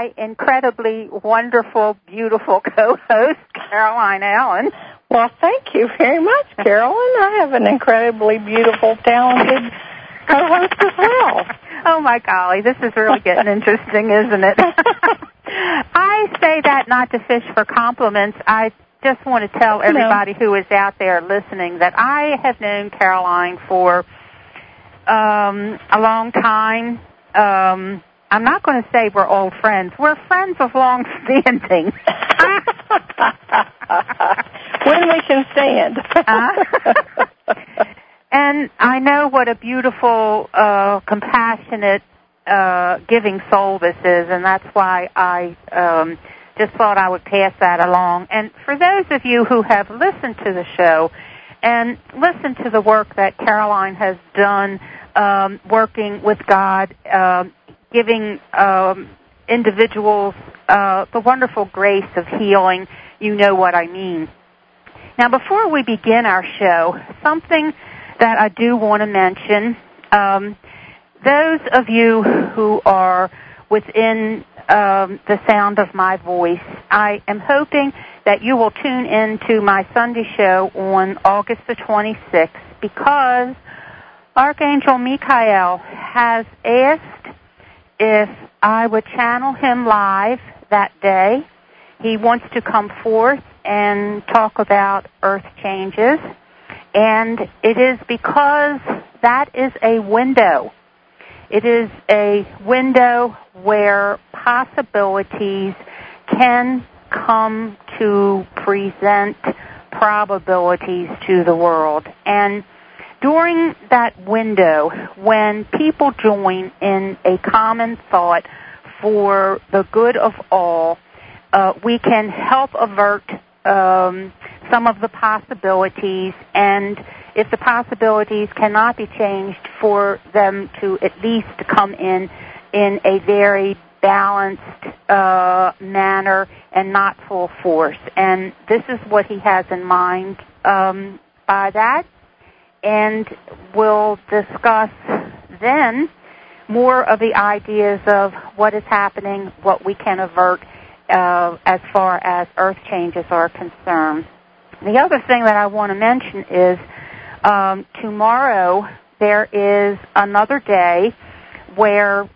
my incredibly wonderful, beautiful co-host, Caroline Allen. Well, thank you very much, Carolyn. I have an incredibly beautiful, talented co-host as well. Oh, my golly, this is really getting interesting, isn't it? I say that not to fish for compliments. I just want to tell everybody who is out there listening that I have known Caroline for a long time. I'm not going to say we're old friends. We're friends of long standing. When we can stand. And I know what a beautiful, compassionate, giving soul this is, and that's why I just thought I would pass that along. And for those of you who have listened to the show and listened to the work that Caroline has done, working with God, giving individuals the wonderful grace of healing, you know what I mean. Now, before we begin our show, something that I do want to mention, those of you who are within the sound of my voice, I am hoping that you will tune in to my Sunday show on August the 26th, because Archangel Michael has asked if I would channel him live that day. He wants to come forth and talk about earth changes, and it is because that is a window. It is a window where possibilities can come to present probabilities to the world. And during that window, when people join in a common thought for the good of all, we can help avert some of the possibilities, and if the possibilities cannot be changed, for them to at least come in a very balanced manner and not full force. And this is what he has in mind by that. And we'll discuss then more of the ideas of what is happening, what we can avert as far as earth changes are concerned. The other thing that I want to mention is tomorrow there is another day where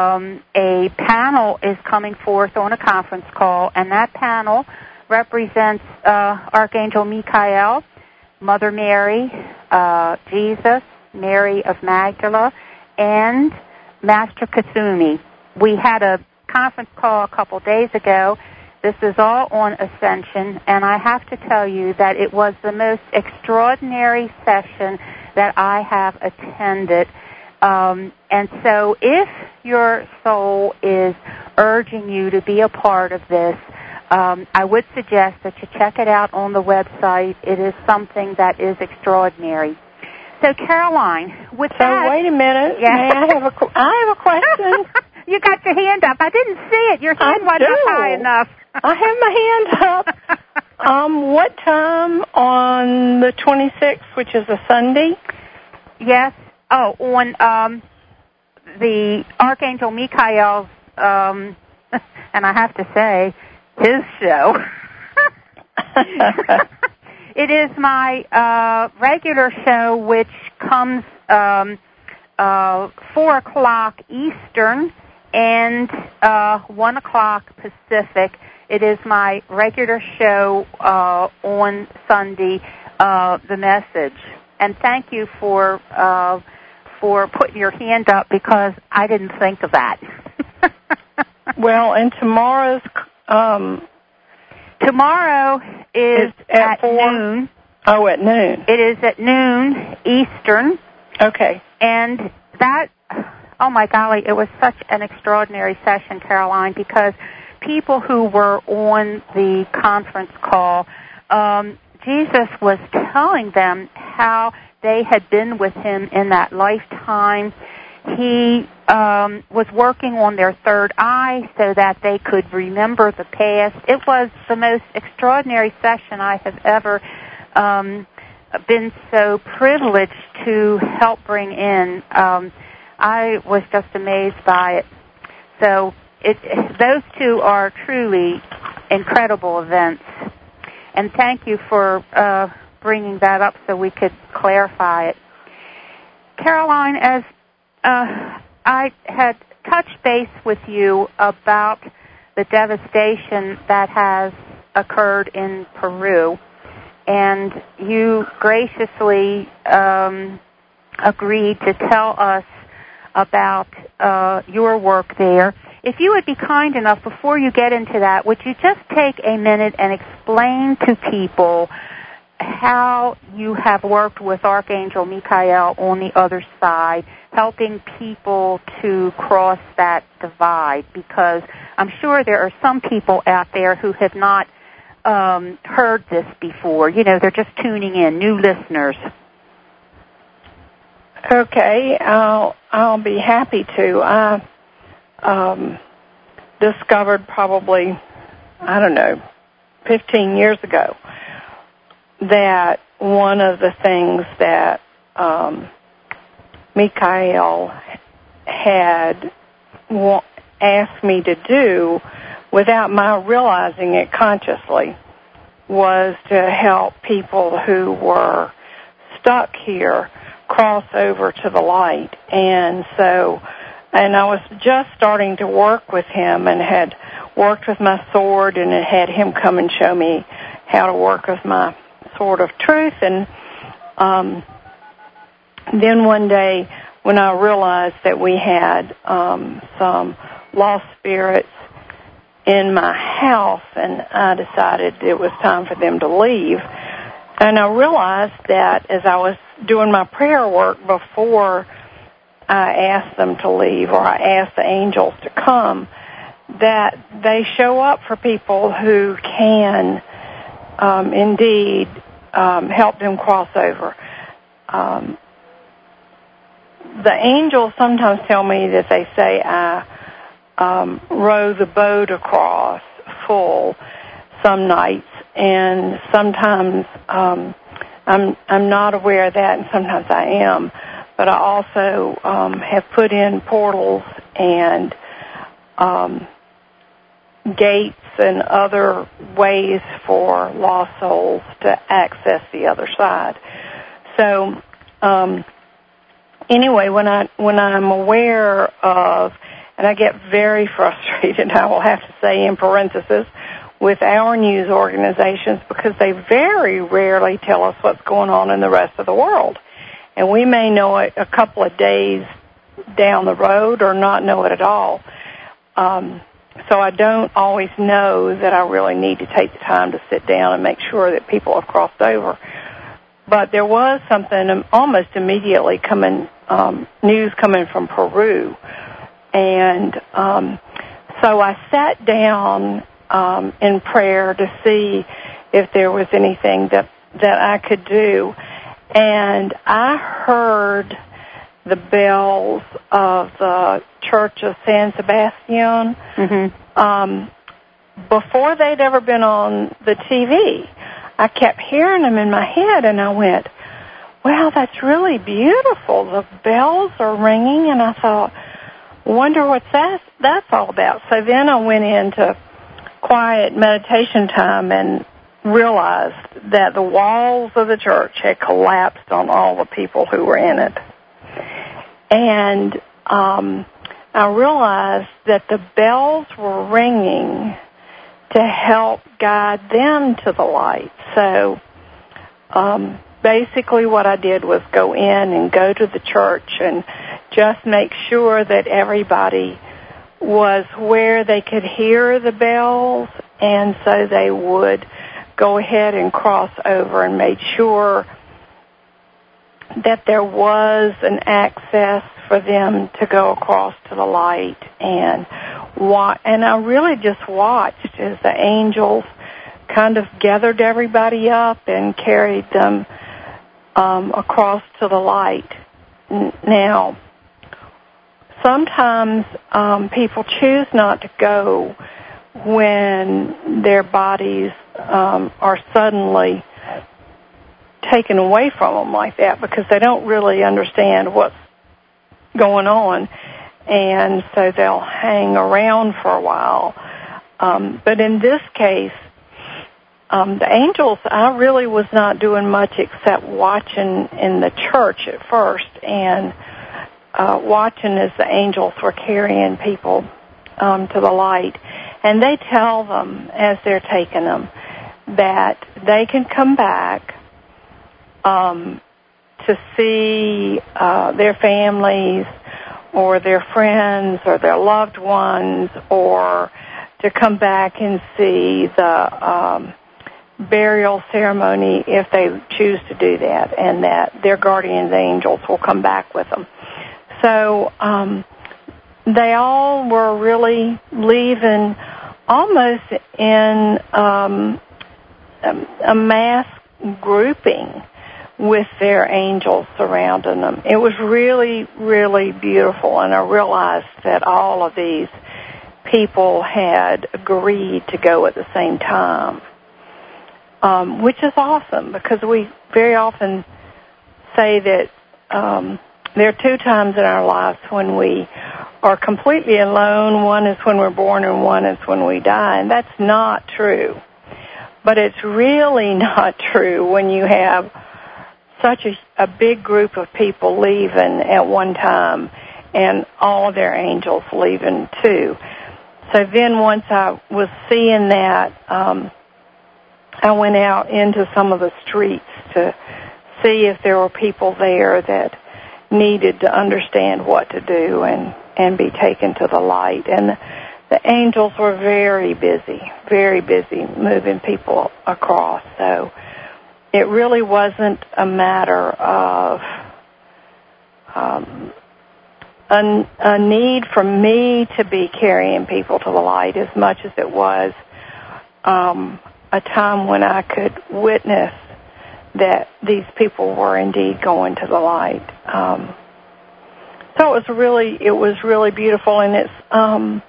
a panel is coming forth on a conference call, and that panel represents Archangel Michael, Mother Mary, Jesus, Mary of Magdala, and Master Kasumi. We had a conference call a couple days ago. This is all on Ascension, and I have to tell you that it was the most extraordinary session that I have attended. And so if your soul is urging you to be a part of this, I would suggest that you check it out on the website. It is something that is extraordinary. So, Caroline, with that... So, wait a minute. Yeah. May I have a question? You got your hand up. I didn't see it. Your hand wasn't up high enough. I have my hand up. What time on the 26th, which is a Sunday? Yes. Oh, on the Archangel Michael's, and I have to say, his show. It is my regular show, which comes 4 o'clock Eastern and 1 o'clock Pacific. It is my regular show on Sunday, The Message. And thank you for putting your hand up, because I didn't think of that. Well, and tomorrow is at noon. Oh, at noon. It is at noon Eastern. Okay. And that, oh my golly, it was such an extraordinary session, Caroline, because people who were on the conference call, Jesus was telling them how they had been with him in that lifetime. He was working on their third eye so that they could remember the past. It was the most extraordinary session I have ever been so privileged to help bring in. I was just amazed by it. So those two are truly incredible events. And thank you for bringing that up so we could clarify it. Caroline, as I had touched base with you about the devastation that has occurred in Peru, and you graciously agreed to tell us about your work there. If you would be kind enough, before you get into that, would you just take a minute and explain to people how you have worked with Archangel Michael on the other side, helping people to cross that divide? Because I'm sure there are some people out there who have not heard this before. You know, they're just tuning in, new listeners. Okay, I'll be happy to. I discovered probably, 15 years ago that one of the things that Michael had asked me to do without my realizing it consciously was to help people who were stuck here cross over to the light. And I was just starting to work with him and had worked with my sword and had him come and show me how to work with my sword of truth. And then one day when I realized that we had some lost spirits in my house, and I decided it was time for them to leave. And I realized that as I was doing my prayer work before I asked them to leave, or I asked the angels to come, that they show up for people who can indeed help them cross over. The angels sometimes tell me that they say I row the boat across full some nights, and sometimes I'm not aware of that, and sometimes I am. But I also have put in portals and gates and other ways for lost souls to access the other side. So anyway, when I'm aware of, and I get very frustrated, I will have to say in parentheses, with our news organizations, because they very rarely tell us what's going on in the rest of the world. And we may know it a couple of days down the road or not know it at all. So I don't always know that I really need to take the time to sit down and make sure that people have crossed over. But there was something almost immediately news coming from Peru. And so I sat down in prayer to see if there was anything that I could do. And I heard the bells of the Church of San Sebastian before they'd ever been on the TV. I kept hearing them in my head, and I went, wow, that's really beautiful. The bells are ringing, and I thought, wonder what that's all about. So then I went into quiet meditation time and realized that the walls of the church had collapsed on all the people who were in it. And I realized that the bells were ringing to help guide them to the light. So basically what I did was go in and go to the church and just make sure that everybody was where they could hear the bells, and so they would go ahead and cross over, and made sure that there was an access for them to go across to the light. And I really just watched as the angels kind of gathered everybody up and carried them across to the light. Now, sometimes people choose not to go when their bodies are suddenly taken away from them like that, because they don't really understand what's going on. and so they'll hang around for a while. But in this case, the angels, I really was not doing much except watching in the church at first, and watching as the angels were carrying people to the light. And they tell them, as they're taking them, that they can come back to see their families or their friends or their loved ones, or to come back and see the burial ceremony if they choose to do that, and that their guardian angels will come back with them. So they all were really leaving almost in a mass grouping with their angels surrounding them. It was really, really beautiful, and I realized that all of these people had agreed to go at the same time, which is awesome, because we very often say that there are two times in our lives when we are completely alone. One is when we're born, and one is when we die, and that's not true. But it's really not true when you have such a big group of people leaving at one time and all of their angels leaving too. So then once I was seeing that, I went out into some of the streets to see if there were people there that needed to understand what to do and be taken to the light. And the angels were very busy moving people across. So it really wasn't a matter of a need for me to be carrying people to the light as much as it was a time when I could witness that these people were indeed going to the light. So it was really beautiful, and it's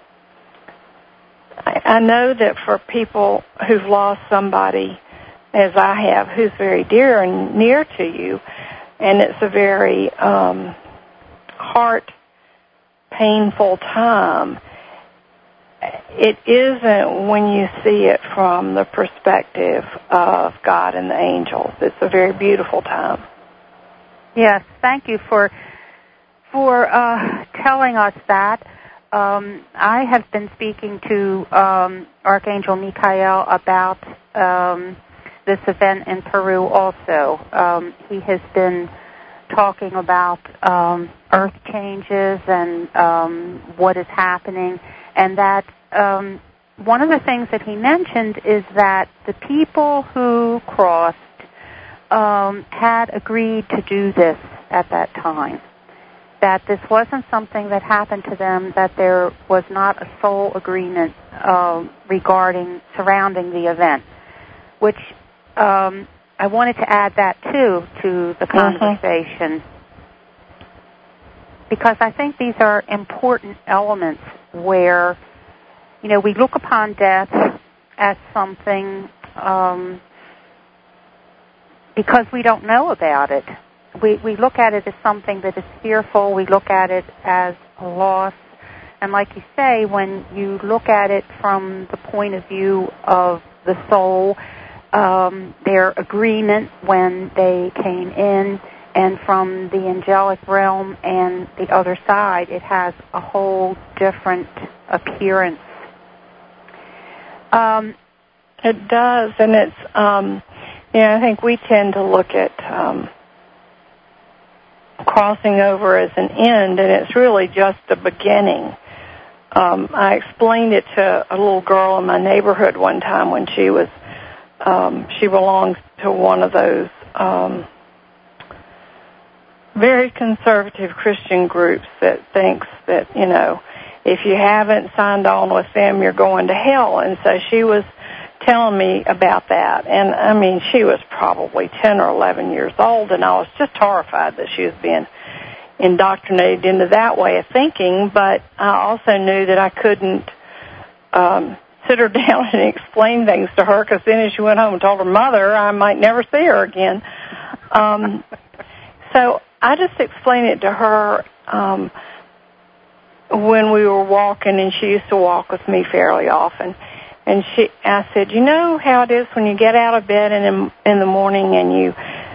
I know that for people who've lost somebody, as I have, who's very dear and near to you, and it's a very heart painful time, it isn't when you see it from the perspective of God and the angels. It's a very beautiful time. Yes, thank you for telling us that. I have been speaking to Archangel Michael about this event in Peru also. He has been talking about earth changes and what is happening, and that one of the things that he mentioned is that the people who crossed had agreed to do this at that time, that this wasn't something that happened to them, that there was not a soul agreement surrounding the event, which I wanted to add that, too, to the conversation, because I think these are important elements where, we look upon death as something because we don't know about it. We look at it as something that is fearful. We look at it as a loss. And like you say, when you look at it from the point of view of the soul, their agreement when they came in, and from the angelic realm and the other side, it has a whole different appearance. It does, and it's, I think we tend to look at crossing over as an end, and it's really just the beginning. I explained it to a little girl in my neighborhood one time when she belongs to one of those very conservative Christian groups that thinks that, if you haven't signed on with them, you're going to hell. And so she was telling me about that. And, she was probably 10 or 11 years old, and I was just horrified that she was being indoctrinated into that way of thinking. But I also knew that I couldn't sit her down and explain things to her, because then as she went home and told her mother, I might never see her again. So I just explained it to her when we were walking, and she used to walk with me fairly often. And I said, you know how it is when you get out of bed in the morning and you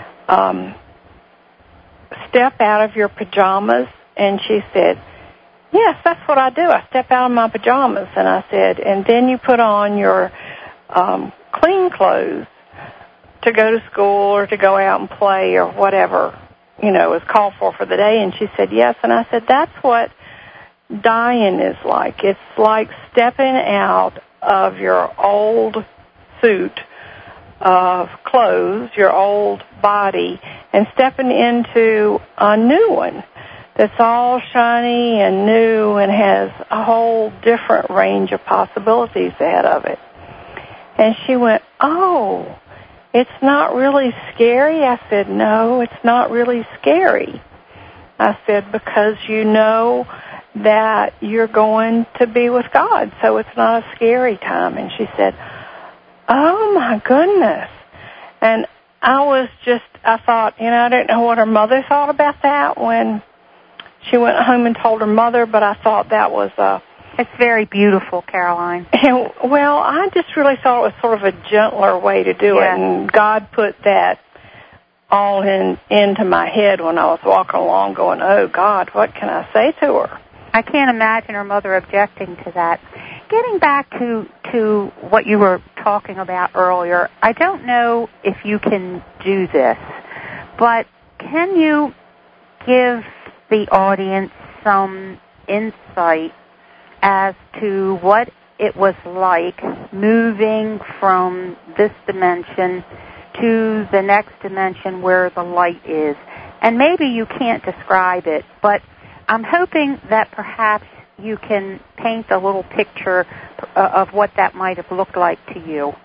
step out of your pajamas? And she said, yes, that's what I do. I step out of my pajamas. And I said, and then you put on your clean clothes to go to school or to go out and play or whatever, is called for the day. And she said, yes. And I said, that's what dying is like. It's like stepping out of your old suit of clothes, your old body, and stepping into a new one that's all shiny and new and has a whole different range of possibilities ahead of it. And she went, oh, it's not really scary? I said, no, it's not really scary. I said, because you know that you're going to be with God, so it's not a scary time. And she said, oh, my goodness. And I thought, I didn't know what her mother thought about that when she went home and told her mother, but I thought that was It's very beautiful, Caroline. Well, I just really thought it was sort of a gentler way to do it, and God put that all into my head when I was walking along going, oh, God, what can I say to her? I can't imagine her mother objecting to that. Getting back to what you were talking about earlier, I don't know if you can do this, but can you give the audience some insight as to what it was like moving from this dimension to the next dimension where the light is? And maybe you can't describe it, but I'm hoping that perhaps you can paint a little picture of what that might have looked like to you.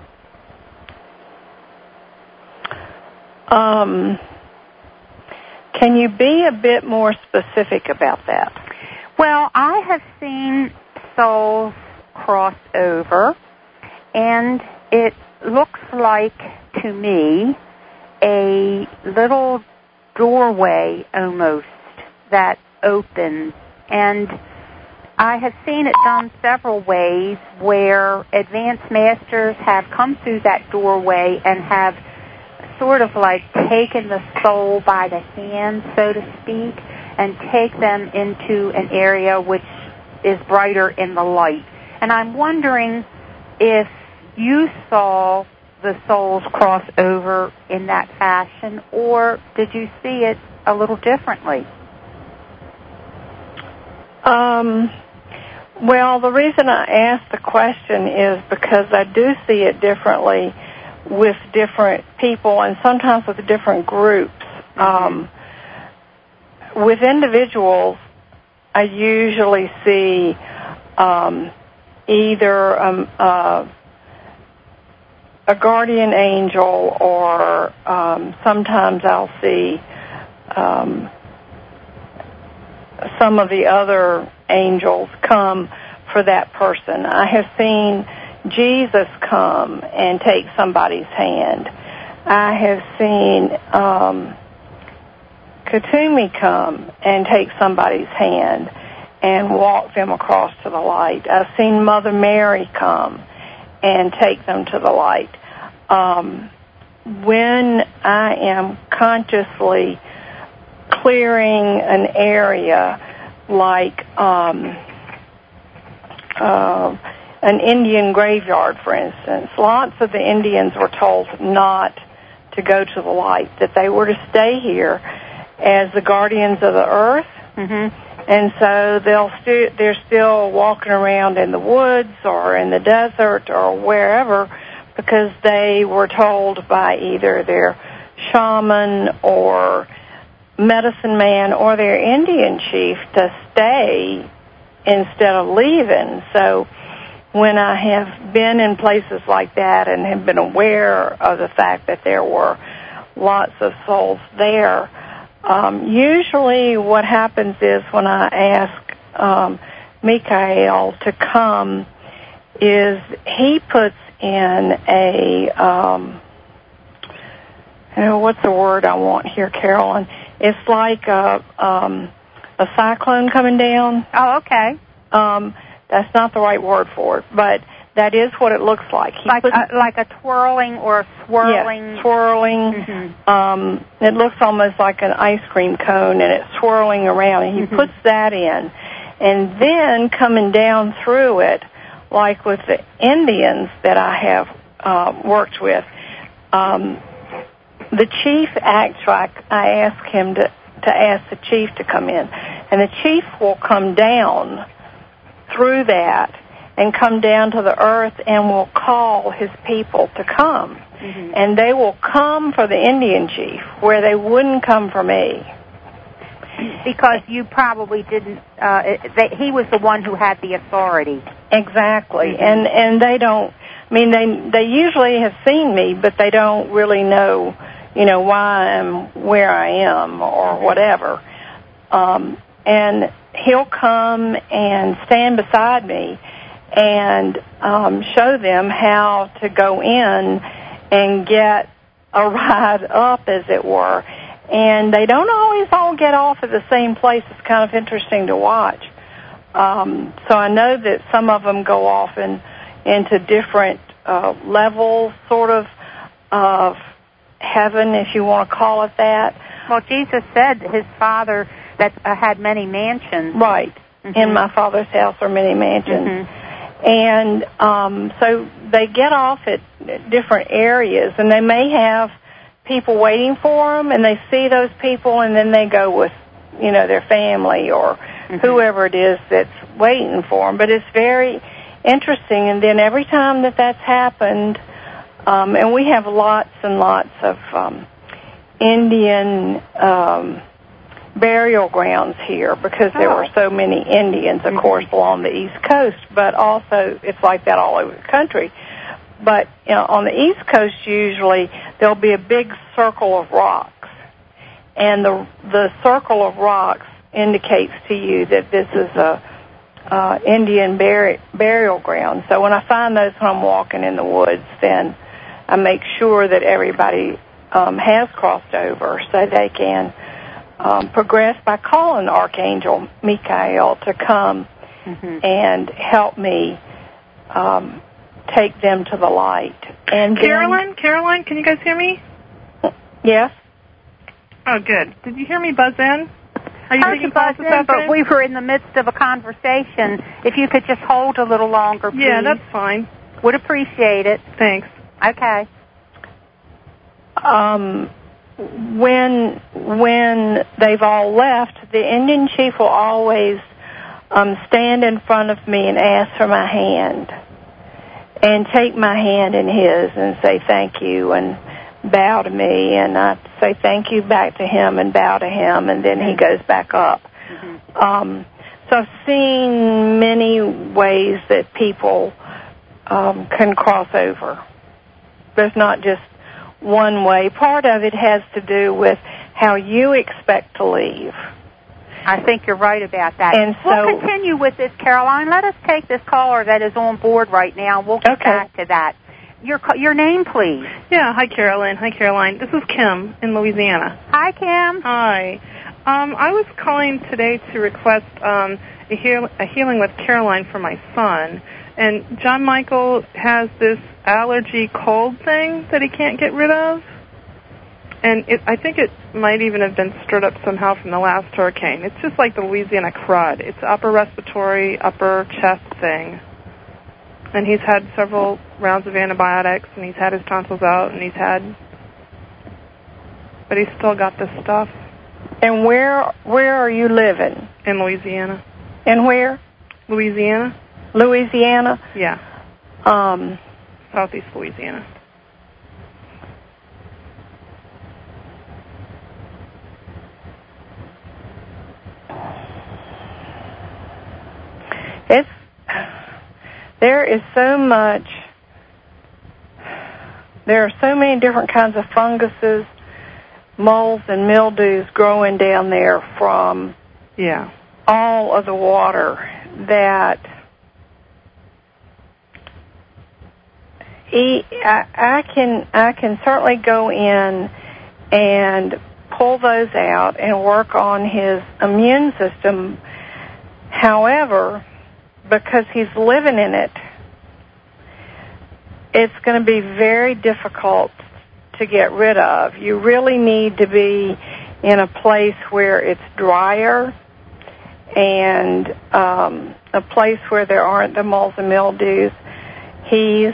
Can you be a bit more specific about that? Well, I have seen souls cross over, and it looks like, to me, a little doorway almost that opens. And I have seen it done several ways where advanced masters have come through that doorway and have sort of like taken the soul by the hand, so to speak, and take them into an area which is brighter in the light. And I'm wondering if you saw the souls cross over in that fashion, or did you see it a little differently? Well, the reason I asked the question is because I do see it differently with different people and sometimes with different groups. With individuals, I usually see either a guardian angel, or sometimes I'll see some of the other angels come for that person. I have seen Jesus come and take somebody's hand. I have seen Katumi come and take somebody's hand and walk them across to the light. I've seen Mother Mary come and take them to the light. When I am consciously clearing an area like an Indian graveyard, for instance, lots of the Indians were told not to go to the light, that they were to stay here as the guardians of the earth. And so they're still walking around in the woods or in the desert or wherever, because they were told by either their shaman or medicine man or their Indian chief to stay instead of leaving. So when I have been in places like that and have been aware of the fact that there were lots of souls there, usually what happens is when I ask Michael to come, is he puts in a, what's the word I want here, Carolyn? It's like a a cyclone coming down. Oh, okay. That's not the right word for it, but that is what it looks like. Like a twirling or a swirling? Yes, swirling. Mm-hmm. It looks almost like an ice cream cone, and it's swirling around, and he puts that in. And then coming down through it, like with the Indians that I have worked with, the chief acts like I ask him to ask the chief to come in. And the chief will come down through that and come down to the earth and will call his people to come. Mm-hmm. And they will come for the Indian chief where they wouldn't come for me. Because you probably didn't, he was the one who had the authority. Exactly. Mm-hmm. And they don't, I mean, they usually have seen me, but they don't really know, why I'm where I am or whatever. And he'll come and stand beside me and show them how to go in and get a ride up, as it were. And they don't always all get off at the same place. It's kind of interesting to watch. So I know that some of them go off into different levels, sort of heaven, if you want to call it that. Well, Jesus said his Father that had many mansions. Right. Mm-hmm. In my Father's house are many mansions. Mm-hmm. And so they get off at different areas, and they may have people waiting for them, and they see those people, and then they go with, their family or whoever it is that's waiting for them. But it's very interesting. And then every time that's happened, and we have lots and lots of Indian burial grounds here because there were so many Indians, of course, along the East Coast, but also it's like that all over the country. But on the East Coast, usually there'll be a big circle of rocks, and the circle of rocks indicates to you that this is a Indian burial ground. So when I find those when I'm walking in the woods, then I make sure that everybody has crossed over so they can progress by calling Archangel Michael to come and help me take them to the light. And Caroline, can you guys hear me? Yes. Oh, good. Did you hear me buzz in? Are you taking calls this afternoon? But we were in the midst of a conversation. If you could just hold a little longer, please. Yeah, that's fine. Would appreciate it. Thanks. Okay. When they've all left, the Indian chief will always stand in front of me and ask for my hand and take my hand in his and say thank you and bow to me, and I say thank you back to him and bow to him, and then he goes back up. So I've seen many ways that people can cross over. There's not just one way. Part of it has to do with how you expect to leave. I think you're right about that. And so, we'll continue with this, Caroline. Let us take this caller that is on board right now. We'll get back to that. Your name, please. Yeah, hi, Caroline. This is Kim in Louisiana. Hi, Kim. Hi. I was calling today to request a healing with Caroline for my son. And John Michael has this allergy cold thing that he can't get rid of. And I think it might even have been stirred up somehow from the last hurricane. It's just like the Louisiana crud. It's upper respiratory, upper chest thing. And he's had several rounds of antibiotics, and he's had his tonsils out, and but he's still got this stuff. And where are you living? In Louisiana. And where? Louisiana. Louisiana? Yeah. Southeast Louisiana. There are so many different kinds of funguses, molds, and mildews growing down there from all of the water that I can certainly go in and pull those out and work on his immune system. However, because he's living in it, it's going to be very difficult to get rid of. You really need to be in a place where it's drier and a place where there aren't the moles and mildews. His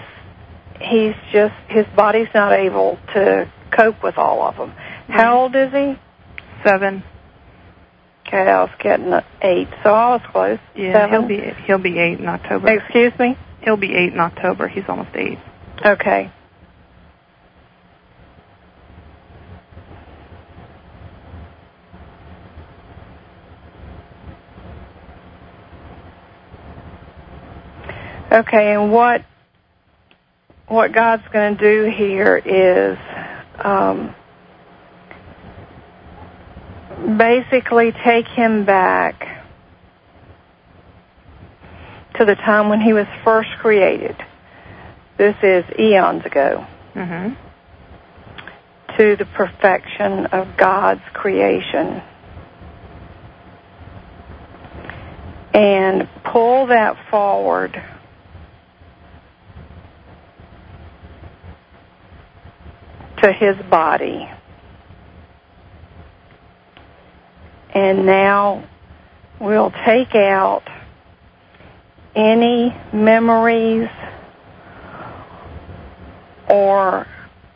body's not able to cope with all of them. How old is he? 7. Okay, I was getting 8, so I was close. Yeah, 7? he'll be 8 in October. Excuse me? He'll be 8 in October. He's almost 8. Okay. Okay, and what God's going to do here is basically take him back to the time when he was first created. This is eons ago. Mm-hmm. To the perfection of God's creation. And pull that forward to his body. And now we'll take out any memories or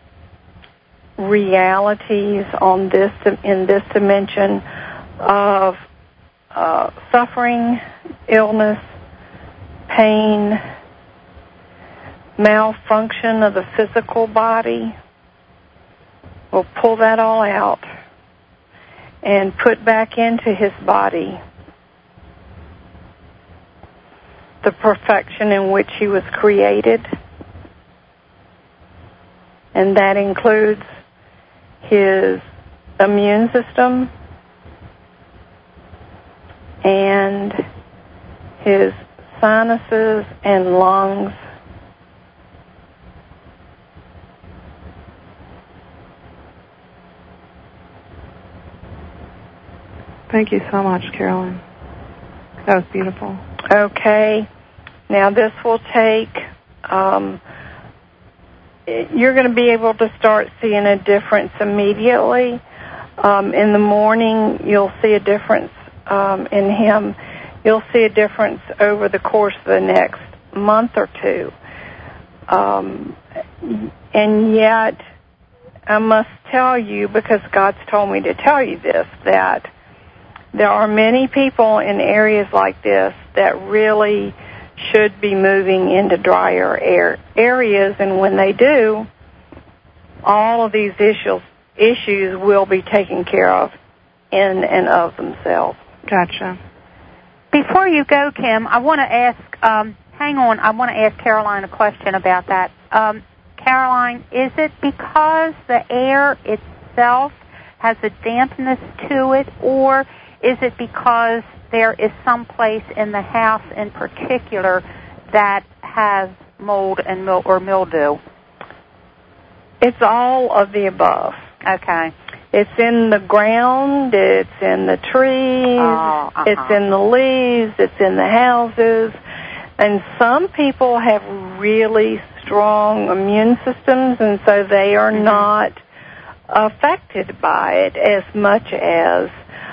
realities in this dimension of suffering, illness, pain, malfunction of the physical body. We'll pull that all out and put back into his body the perfection in which he was created. And that includes his immune system and his sinuses and lungs. Thank you so much, Carolyn. That was beautiful. Okay. Now this will take, you're going to be able to start seeing a difference immediately. In the morning, you'll see a difference in him. You'll see a difference over the course of the next month or two. And yet, I must tell you, because God's told me to tell you this, that there are many people in areas like this that really should be moving into drier areas, and when they do, all of these issues will be taken care of in and of themselves. Gotcha. Before you go, Kim, I want to ask, I want to ask Caroline a question about that. Caroline, is it because the air itself has a dampness to it, or is it because there is some place in the house in particular that has mold and mildew? It's all of the above. Okay. It's in the ground, it's in the trees, It's in the leaves, it's in the houses. And some people have really strong immune systems, and so they are not affected by it as much as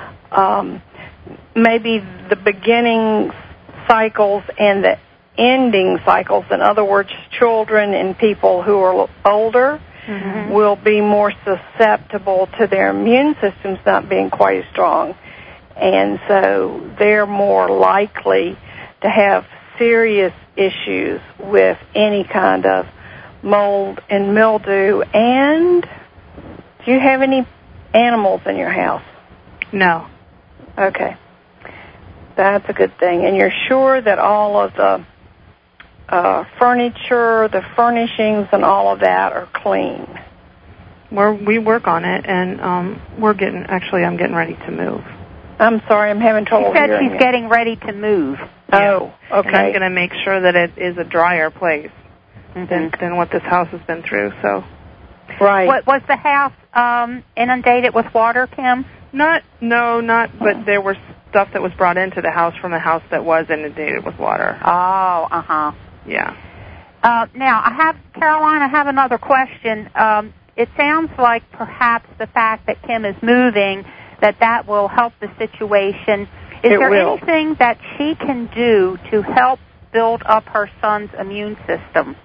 maybe the beginning cycles and the ending cycles. In other words, children and people who are older will be more susceptible to their immune systems not being quite as strong. And so they're more likely to have serious issues with any kind of mold and mildew. And do you have any animals in your house? No. Okay. That's a good thing. And you're sure that all of the furniture, the furnishings, and all of that are clean? We work on it, and I'm getting ready to move. I'm sorry, I'm having trouble hearing you. She said she's getting ready to move. Oh, okay. And I'm going to make sure that it is a drier place than what this house has been through. So Right. Was the house inundated with water, Kim? Not, but there was stuff that was brought into the house from a house that was inundated with water. Oh, uh-huh. Yeah. Now, Caroline, I have another question. It sounds like perhaps the fact that Kim is moving, that will help the situation. Is there anything that she can do to help build up her son's immune system?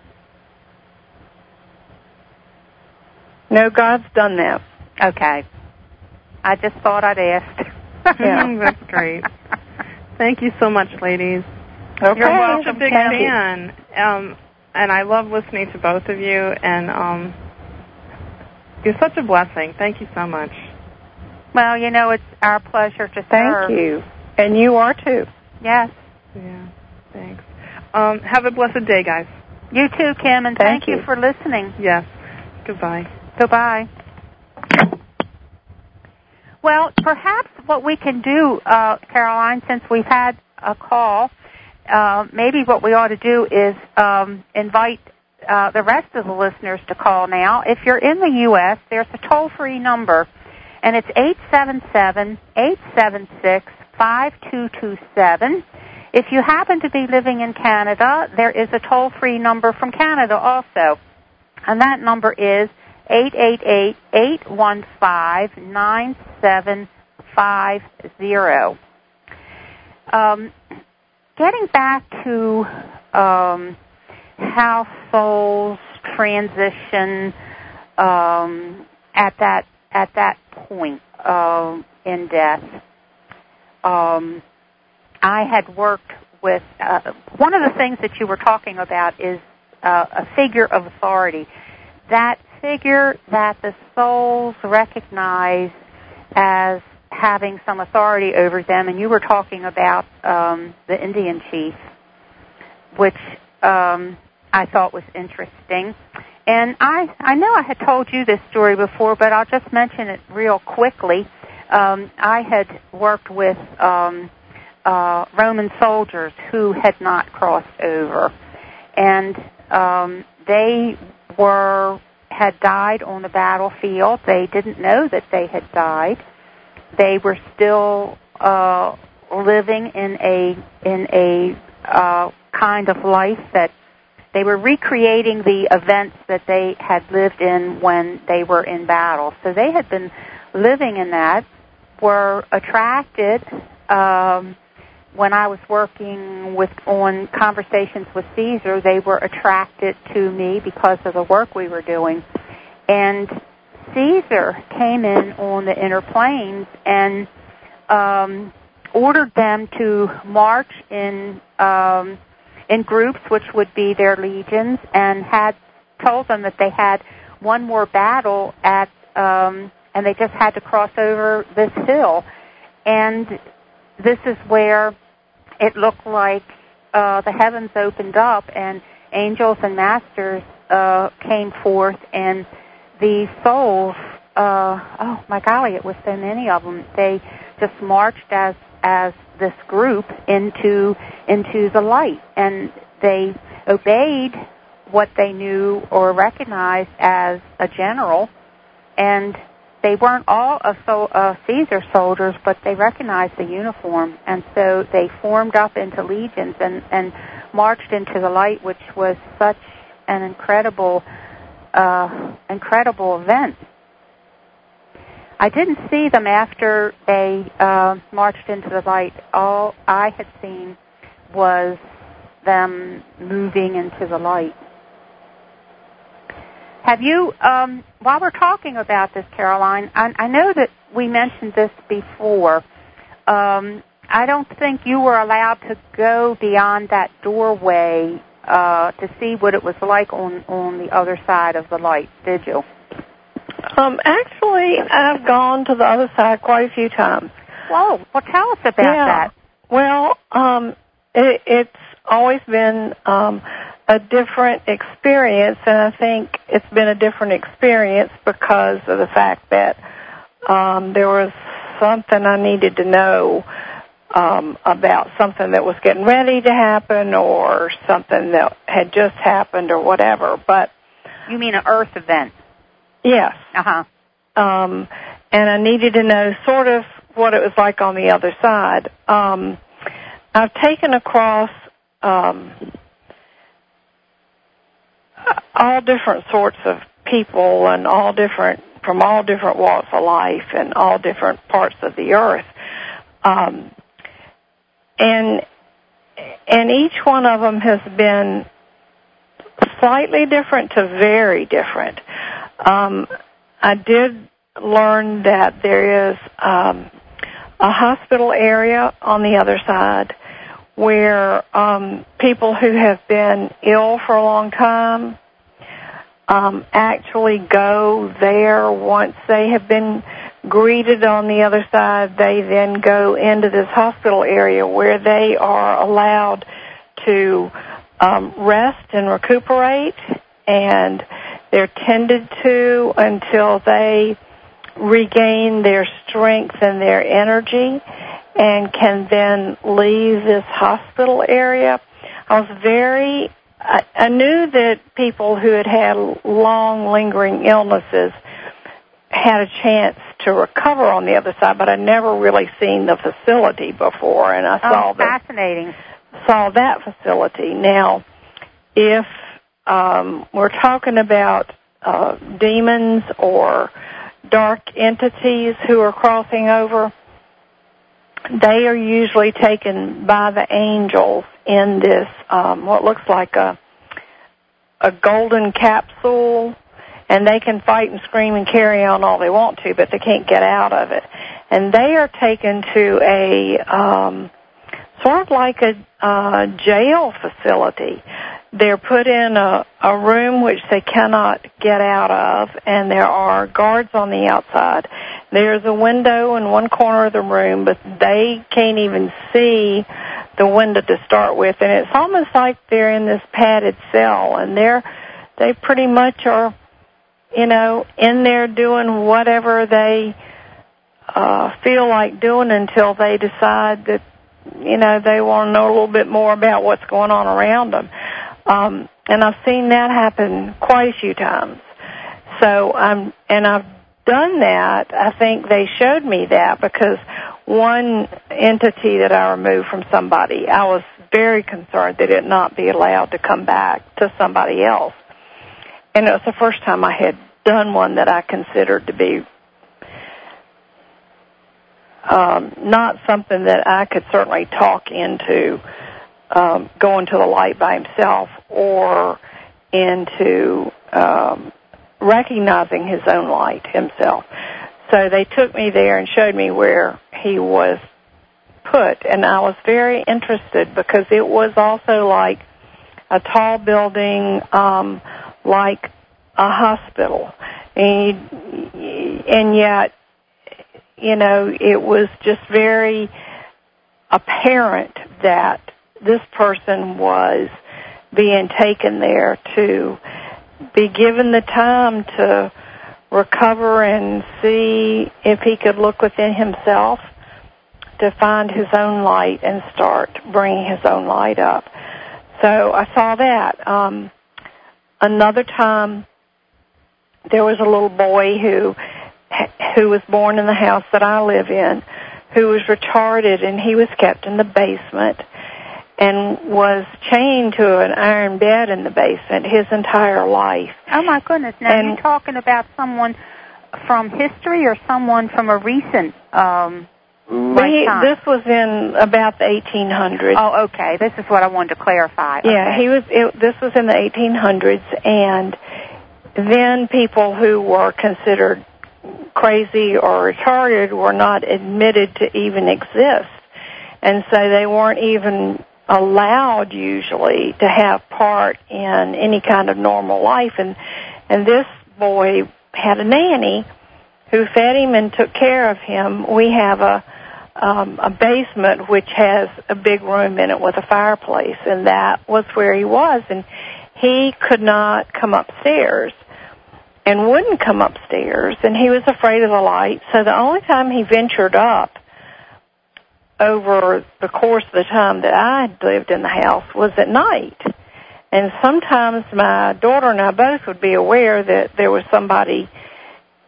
No, God's done that. Okay. I just thought I'd ask. Yeah, that's great. Thank you so much, ladies. Okay. You're welcome. I'm a big fan. And I love listening to both of you, and you're such a blessing. Thank you so much. Well, it's our pleasure to serve. Thank you. And you are too. Yes. Yeah, thanks. Have a blessed day, guys. You too, Kim, and thank you for listening. Yes. Goodbye. Goodbye. Well, perhaps what we can do, Caroline, since we've had a call, maybe what we ought to do is invite the rest of the listeners to call now. If you're in the U.S., there's a toll-free number, and it's 877-876-5227. If you happen to be living in Canada, there is a toll-free number from Canada also, and that number is 888-815-9750. Getting back to how souls transition at that point in death, I had worked with one of the things that you were talking about is a figure of authority. That figure that the souls recognize as having some authority over them, and you were talking about the Indian chief, which I thought was interesting. And I know I had told you this story before, but I'll just mention it real quickly. I had worked with Roman soldiers who had not crossed over, and they had died on the battlefield. They didn't know that they had died. They were still living in a kind of life that they were recreating the events that they had lived in when they were in battle. So they had been living in that, were attracted. When I was working on Conversations with Caesar, they were attracted to me because of the work we were doing. And Caesar came in on the inner planes and ordered them to march in groups, which would be their legions, and had told them that they had one more battle and they just had to cross over this hill. And this is where it looked like the heavens opened up and angels and masters came forth, and these souls, oh my golly, it was so many of them. They just marched as this group into the light, and they obeyed what they knew or recognized as a general, and they weren't all Caesar soldiers, but they recognized the uniform, and so they formed up into legions and marched into the light, which was such an incredible event. I didn't see them after they marched into the light. All I had seen was them moving into the light. Have you, while we're talking about this, Caroline, I know that we mentioned this before. I don't think you were allowed to go beyond that doorway to see what it was like on the other side of the light, did you? Actually, I've gone to the other side quite a few times. Whoa, well, tell us about that. Well, it's always been a different experience, and I think it's been a different experience because of the fact that there was something I needed to know about something that was getting ready to happen or something that had just happened or whatever. But you mean an earth event? Yes. Uh-huh. And I needed to know sort of what it was like on the other side. I've taken across all different sorts of people and from all different walks of life and all different parts of the earth. And each one of them has been slightly different to very different. I did learn that there is a hospital area on the other side where people who have been ill for a long time actually go there once they have been greeted on the other side. They then go into this hospital area where they are allowed to rest and recuperate, and they're tended to until they regain their strength and their energy and can then leave this hospital area. I knew that people who had long lingering illnesses had a chance to recover on the other side, but I'd never really seen the facility before, and I saw that facility. Now, if we're talking about demons or dark entities who are crossing over, they are usually taken by the angels in this what looks like a golden capsule, and they can fight and scream and carry on all they want to, but they can't get out of it. And they are taken to a sort of like a jail facility. They're put in a room which they cannot get out of, and there are guards on the outside. There's a window in one corner of the room, but they can't even see the window to start with, and it's almost like they're in this padded cell, and they pretty much are, in there doing whatever they feel like doing until they decide that, they want to know a little bit more about what's going on around them. And I've seen that happen quite a few times. So, and I've done that. I think they showed me that because one entity that I removed from somebody, I was very concerned that it not be allowed to come back to somebody else. And it was the first time I had done one that I considered to be not something that I could certainly talk into going to the light by himself or into recognizing his own light himself. So they took me there and showed me where he was put, and I was very interested because it was also like a tall building, like a hospital, and yet, it was just very apparent that this person was being taken there to be given the time to recover and see if he could look within himself to find his own light and start bringing his own light up. So I saw that. Another time, there was a little boy who was born in the house that I live in, who was retarded, and he was kept in the basement and was chained to an iron bed in the basement his entire life. Oh, my goodness. Now, are you talking about someone from history or someone from a recent lifetime? This was in about the 1800s. Oh, okay. This is what I wanted to clarify. Yeah, okay. This was in the 1800s, and then people who were considered crazy or retarded were not admitted to even exist. And so they weren't even allowed usually to have part in any kind of normal life. And this boy had a nanny who fed him and took care of him. We have a basement which has a big room in it with a fireplace, and that was where he was. And he could not come upstairs and wouldn't come upstairs, and he was afraid of the light. So the only time he ventured up over the course of the time that I had lived in the house was at night. And sometimes my daughter and I both would be aware that there was somebody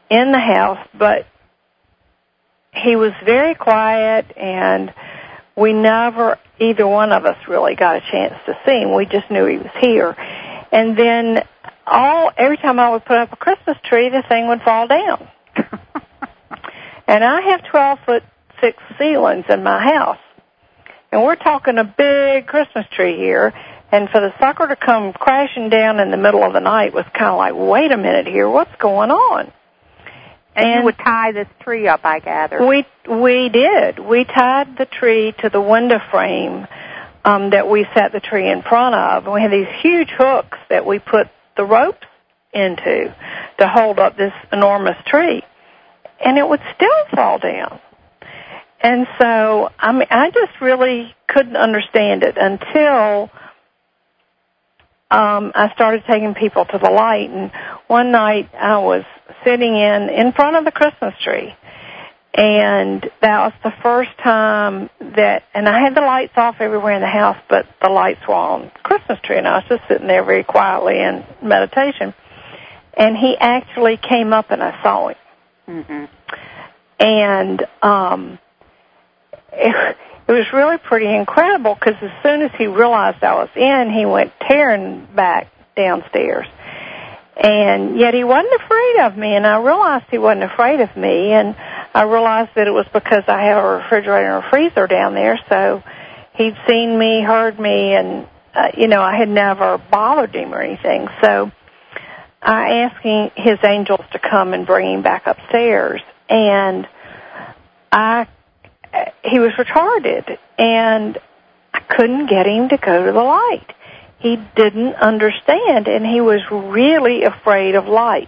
in the house, but he was very quiet, and we never, either one of us really got a chance to see him. We just knew he was here. And then every time I would put up a Christmas tree, the thing would fall down. And I have 12-foot 6 ceilings in my house. And we're talking a big Christmas tree here, and for the sucker to come crashing down in the middle of the night was kind of like, wait a minute here, what's going on? And you would tie this tree up, I gather. We did. We tied the tree to the window frame that we set the tree in front of. And we had these huge hooks that we put the ropes into to hold up this enormous tree. And it would still fall down. And so, I just really couldn't understand it until I started taking people to the light. And one night I was sitting in front of the Christmas tree, and that was the first time and I had the lights off everywhere in the house, but the lights were on the Christmas tree, and I was just sitting there very quietly in meditation. And he actually came up, and I saw him. Mm-hmm. And it was really pretty incredible, because as soon as he realized I was in, he went tearing back downstairs. And yet he wasn't afraid of me, and I realized he wasn't afraid of me, and I realized that it was because I had a refrigerator and a freezer down there, so he'd seen me, heard me, and, I had never bothered him or anything. So I asked his angels to come and bring him back upstairs, and he was retarded, and I couldn't get him to go to the light. He didn't understand, and he was really afraid of light.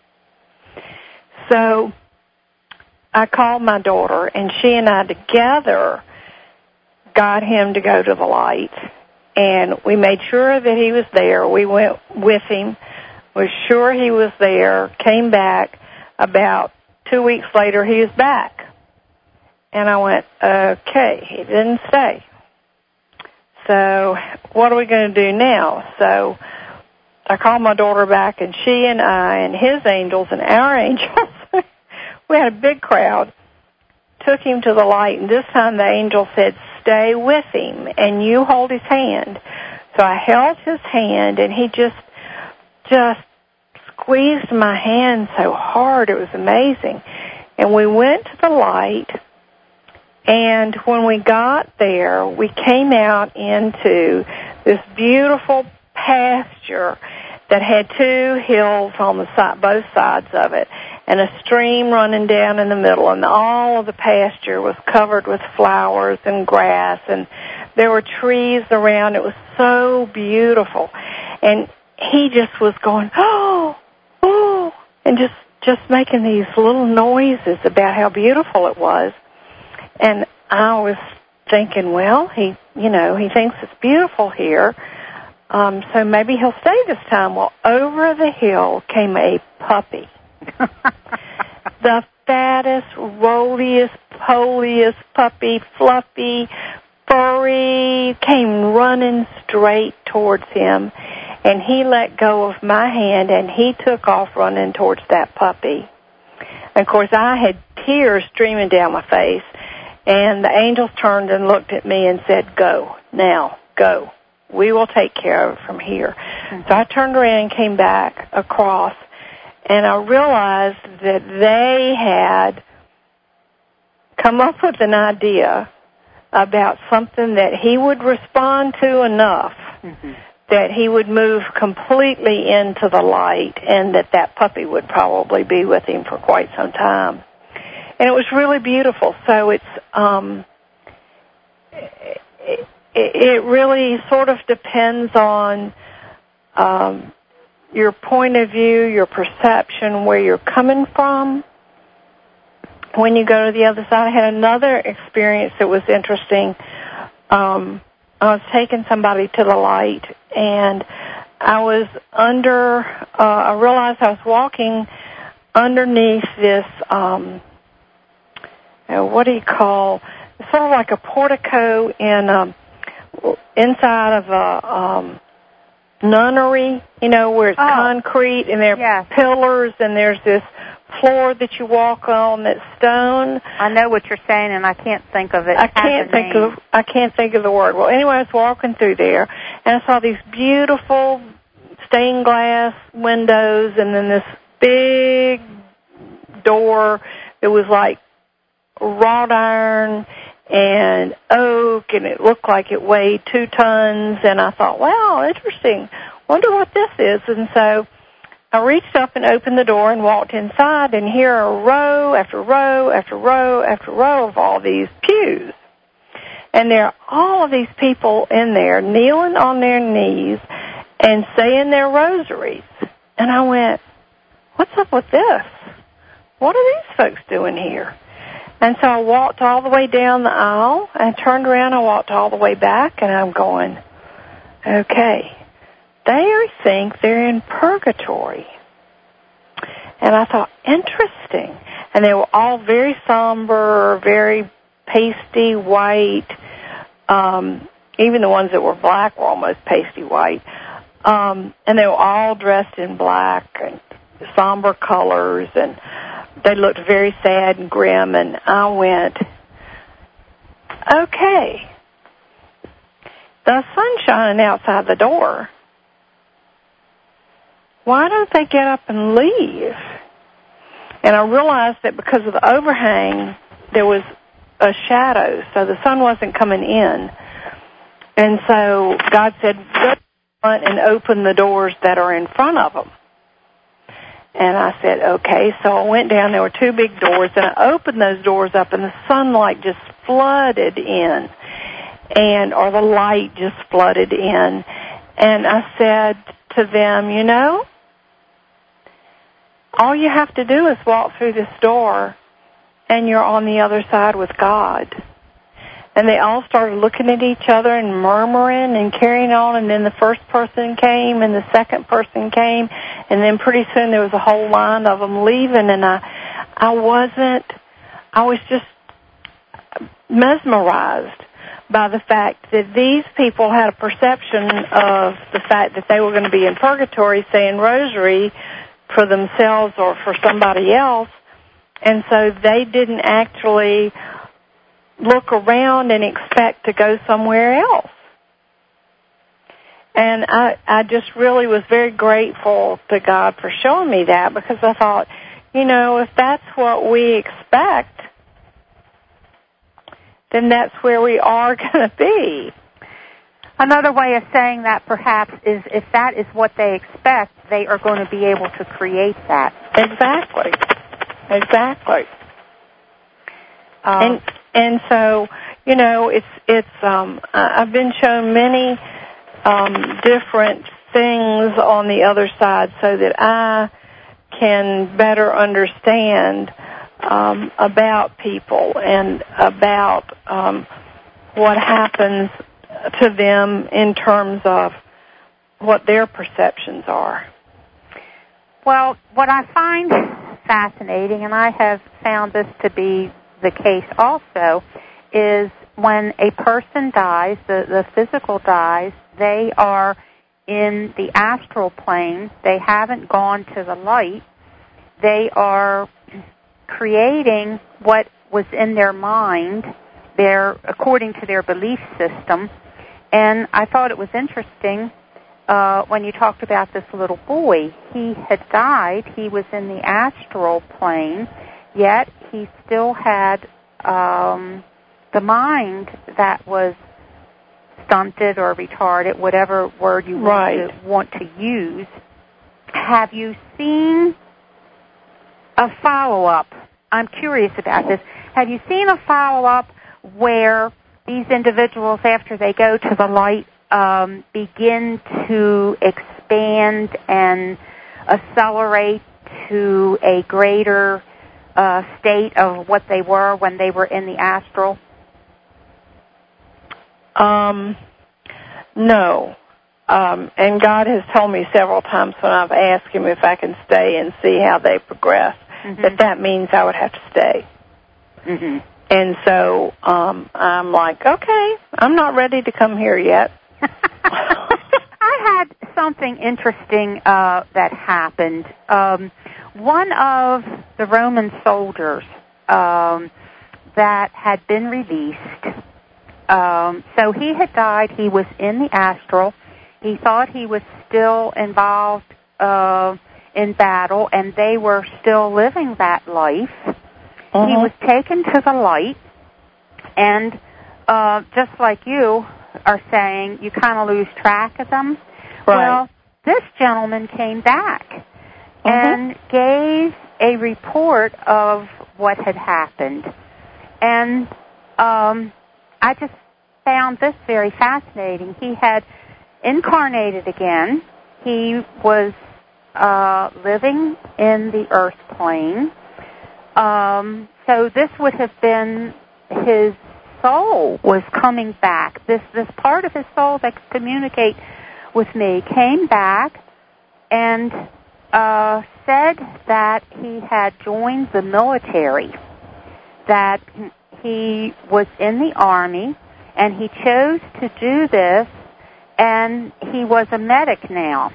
So I called my daughter, and she and I together got him to go to the light, and we made sure that he was there. We went with him, was sure he was there, came back. About 2 weeks later, he was back. And I went, okay, he didn't stay. So what are we going to do now? So I called my daughter back, and she and I and his angels and our angels, we had a big crowd, took him to the light, and this time the angel said, stay with him, and you hold his hand. So I held his hand, and he just squeezed my hand so hard. It was amazing. And we went to the light. And when we got there, we came out into this beautiful pasture that had 2 hills on both sides of it, and a stream running down in the middle, and all of the pasture was covered with flowers and grass, and there were trees around. It was so beautiful. And he just was going, oh, and just making these little noises about how beautiful it was. And I was thinking, well, he thinks it's beautiful here, so maybe he'll stay this time. Well, over the hill came a puppy. The fattest, rolyest, poliest puppy, fluffy, furry, came running straight towards him, and he let go of my hand, and he took off running towards that puppy. And, of course, I had tears streaming down my face. And the angels turned and looked at me and said, go, now, go. We will take care of it from here. Mm-hmm. So I turned around and came back across, and I realized that they had come up with an idea about something that he would respond to enough, mm-hmm. that he would move completely into the light, and that puppy would probably be with him for quite some time. And it was really beautiful. So it really sort of depends on your point of view, your perception, where you're coming from. When you go to the other side, I had another experience that was interesting. I was taking somebody to the light, and I realized I was walking underneath this, what do you call, sort of like a portico inside of a nunnery, where it's concrete and there are pillars, and there's this floor that you walk on that's stone. I know what you're saying, and I can't think of it. I can't think of the word. Well, anyway, I was walking through there, and I saw these beautiful stained glass windows, and then this big door that was like wrought iron and oak, and it looked like it weighed 2 tons. And I thought, wow, interesting. Wonder what this is. And so I reached up and opened the door and walked inside, and here are row after row after row after row of all these pews. And there are all of these people in there kneeling on their knees and saying their rosaries. And I went, what's up with this? What are these folks doing here? And so I walked all the way down the aisle, and I turned around and walked all the way back, and I'm going, okay, they think they're in purgatory. And I thought, interesting. And they were all very somber, very pasty white. Even the ones that were black were almost pasty white. And they were all dressed in black and somber colors, and they looked very sad and grim. And I went, okay, the sun's shining outside the door. Why don't they get up and leave? And I realized that because of the overhang, there was a shadow, so the sun wasn't coming in. And so God said, go front and open the doors that are in front of them. And I said, okay. So I went down. There were 2 big doors, and I opened those doors up, and the sunlight just flooded in, or the light just flooded in. And I said to them, you know, all you have to do is walk through this door, and you're on the other side with God. And they all started looking at each other and murmuring and carrying on, and then the first person came, and the second person came, and then pretty soon there was a whole line of them leaving, and I was just mesmerized by the fact that these people had a perception of the fact that they were going to be in purgatory saying rosary for themselves or for somebody else, and so they didn't actually look around and expect to go somewhere else. And I just really was very grateful to God for showing me that, because I thought, you know, if that's what we expect, then that's where we are going to be. Another way of saying that perhaps is if that is what they expect, they are going to be able to create that. Exactly. And so, you know, I've been shown many different things on the other side so that I can better understand about people and about what happens to them in terms of what their perceptions are. Well, what I find fascinating, and I have found this to be the case also, is when a person dies, the physical dies, they are in the astral plane. They haven't gone to the light. They are creating what was in their mind, according to their belief system. And I thought it was interesting when you talked about this little boy. He had died. He was in the astral plane, yet he still had the mind that was stunted or retarded, whatever word you want to use. Have you seen a follow-up? I'm curious about this. Have you seen a follow-up where these individuals, after they go to the light, begin to expand and accelerate to a greater state of what they were when they were in the astral? No. And God has told me several times when I've asked Him if I can stay and see how they progress, that means I would have to stay. Mm-hmm. And so I'm like, okay, I'm not ready to come here yet. I had something interesting that happened. One of the Roman soldiers that had been released. So he had died. He was in the astral. He thought he was still involved in battle, and they were still living that life. Uh-huh. He was taken to the light, and just like you are saying, you kind of lose track of them. Right. Well, this gentleman came back and gave a report of what had happened. And I just found this very fascinating. He had incarnated again. He was living in the earth plane. So this would have been his soul was coming back. This part of his soul that could communicate with me came back and said that he had joined the military, that he was in the Army, and he chose to do this, and he was a medic now.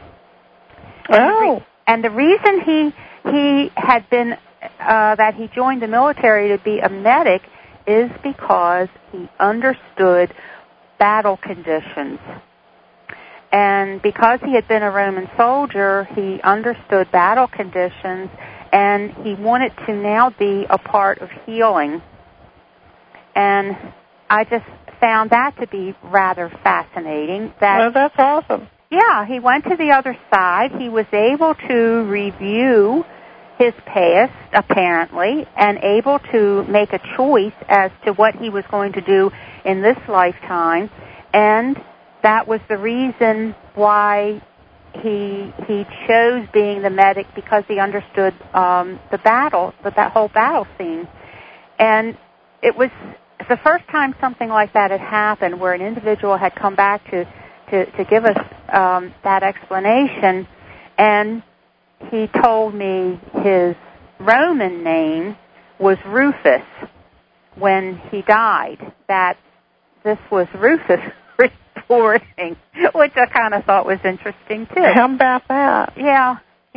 Oh. And the reason he had been, that he joined the military to be a medic is because he understood battle conditions. And because he had been a Roman soldier, he understood battle conditions, and he wanted to now be a part of healing. And I just found that to be rather fascinating. Well, that's awesome. Yeah, he went to the other side. He was able to review his past, apparently, and able to make a choice as to what he was going to do in this lifetime. And that was the reason why he chose being the medic, because he understood the battle, that whole battle scene. And it was the first time something like that had happened, where an individual had come back to give us that explanation, and he told me his Roman name was Rufus when he died, that this was Rufus reporting, which I kind of thought was interesting, too. How about that? Yeah.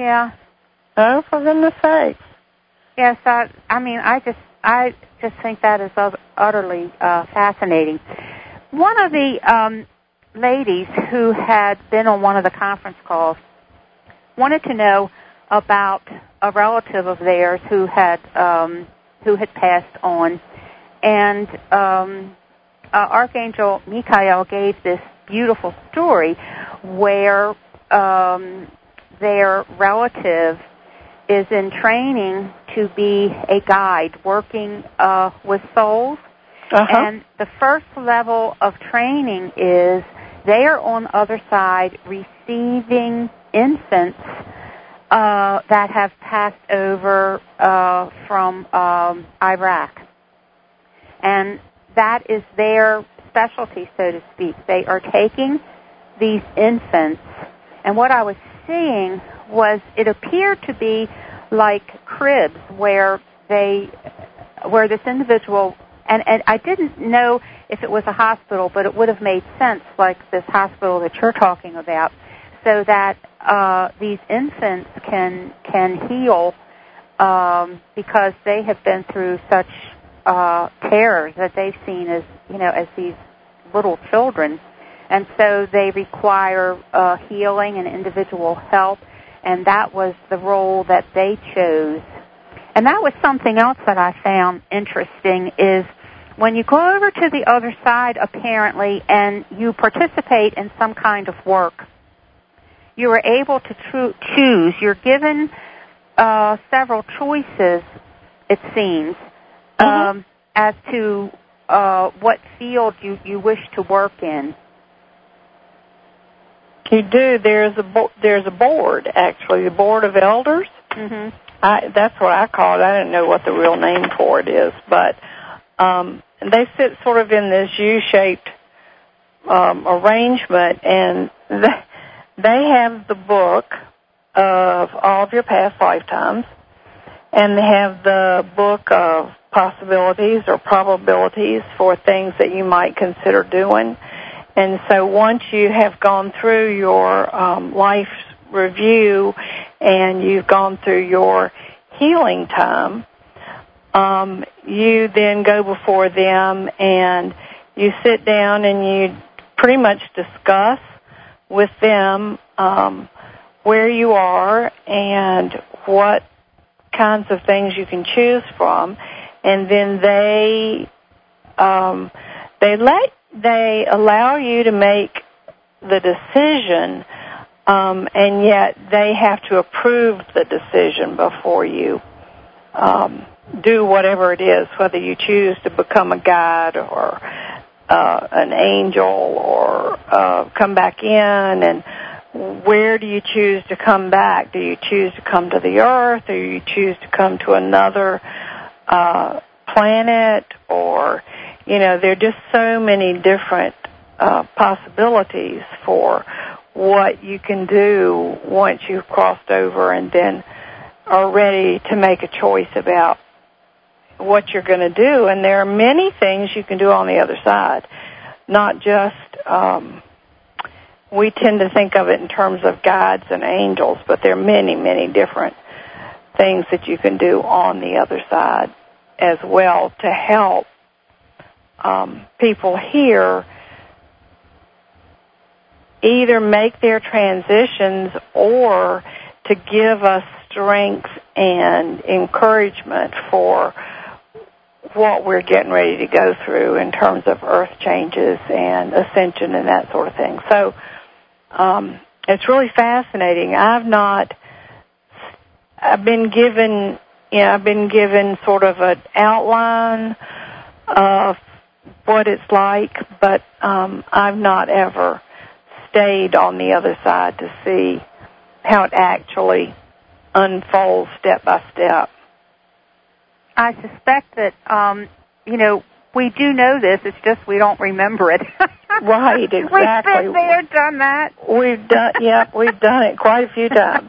Oh, for goodness sakes. Yes, I just think that is utterly fascinating. One of the ladies who had been on one of the conference calls wanted to know about a relative of theirs who had passed on, and Archangel Michael gave this beautiful story where their relative is in training to be a guide, working with souls. And the first level of training is they are on the other side receiving infants that have passed over from Iraq. And that is their specialty, so to speak. They are taking these infants, and what I was seeing was it appeared to be like cribs where this individual, and I didn't know if it was a hospital, but it would have made sense, like this hospital that you're talking about, so that these infants can heal because they have been through such terrors that they've seen as these little children, and so they require healing and individual help, and that was the role that they chose. And that was something else that I found interesting, is when you go over to the other side, apparently, and you participate in some kind of work, you are able to choose. You're given several choices, it seems, as to what field you wish to work in. You do. There's a board, actually, the Board of Elders. Mm-hmm. That's what I call it. I don't know what the real name for it is, but they sit sort of in this U-shaped arrangement, and they have the book of all of your past lifetimes, and they have the book of possibilities or probabilities for things that you might consider doing. And so once you have gone through your life review and you've gone through your healing time, you then go before them and you sit down and you pretty much discuss with them where you are and what kinds of things you can choose from, and then they allow you to make the decision, and yet they have to approve the decision before you do whatever it is, whether you choose to become a guide or an angel or come back in, and where do you choose to come back? Do you choose to come to the earth, or you choose to come to another planet? Or, there are just so many different possibilities for what you can do once you've crossed over and then are ready to make a choice about what you're going to do. And there are many things you can do on the other side, not just, we tend to think of it in terms of guides and angels, but there are many, many different things that you can do on the other side as well to help people here either make their transitions or to give us strength and encouragement for what we're getting ready to go through in terms of earth changes and ascension and that sort of thing. So it's really fascinating. I've been given sort of an outline of what it's like, but I've not ever stayed on the other side to see how it actually unfolds step by step. I suspect that, we do know this. It's just we don't remember it. Right, exactly. We've been there, done that. We've done it quite a few times.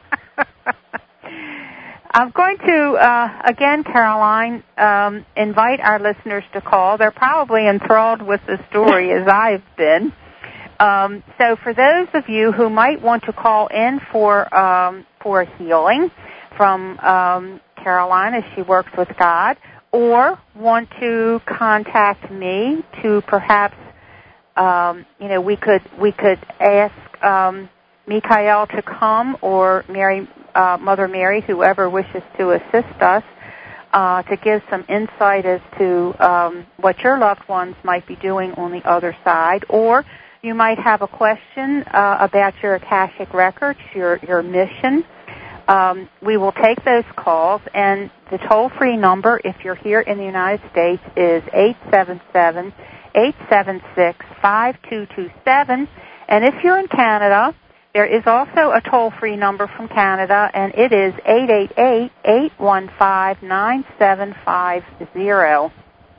I'm going to, again, Caroline, invite our listeners to call. They're probably enthralled with the story as I've been. So for those of you who might want to call in for healing from Caroline as she works with God, or want to contact me to perhaps, we could ask Michael to come, or Mother Mary, whoever wishes to assist us, to give some insight as to what your loved ones might be doing on the other side, or you might have a question about your Akashic records, your mission. We will take those calls, and the toll-free number, if you're here in the United States, is 877-876-5227. And if you're in Canada, there is also a toll-free number from Canada, and it is 888-815-9750.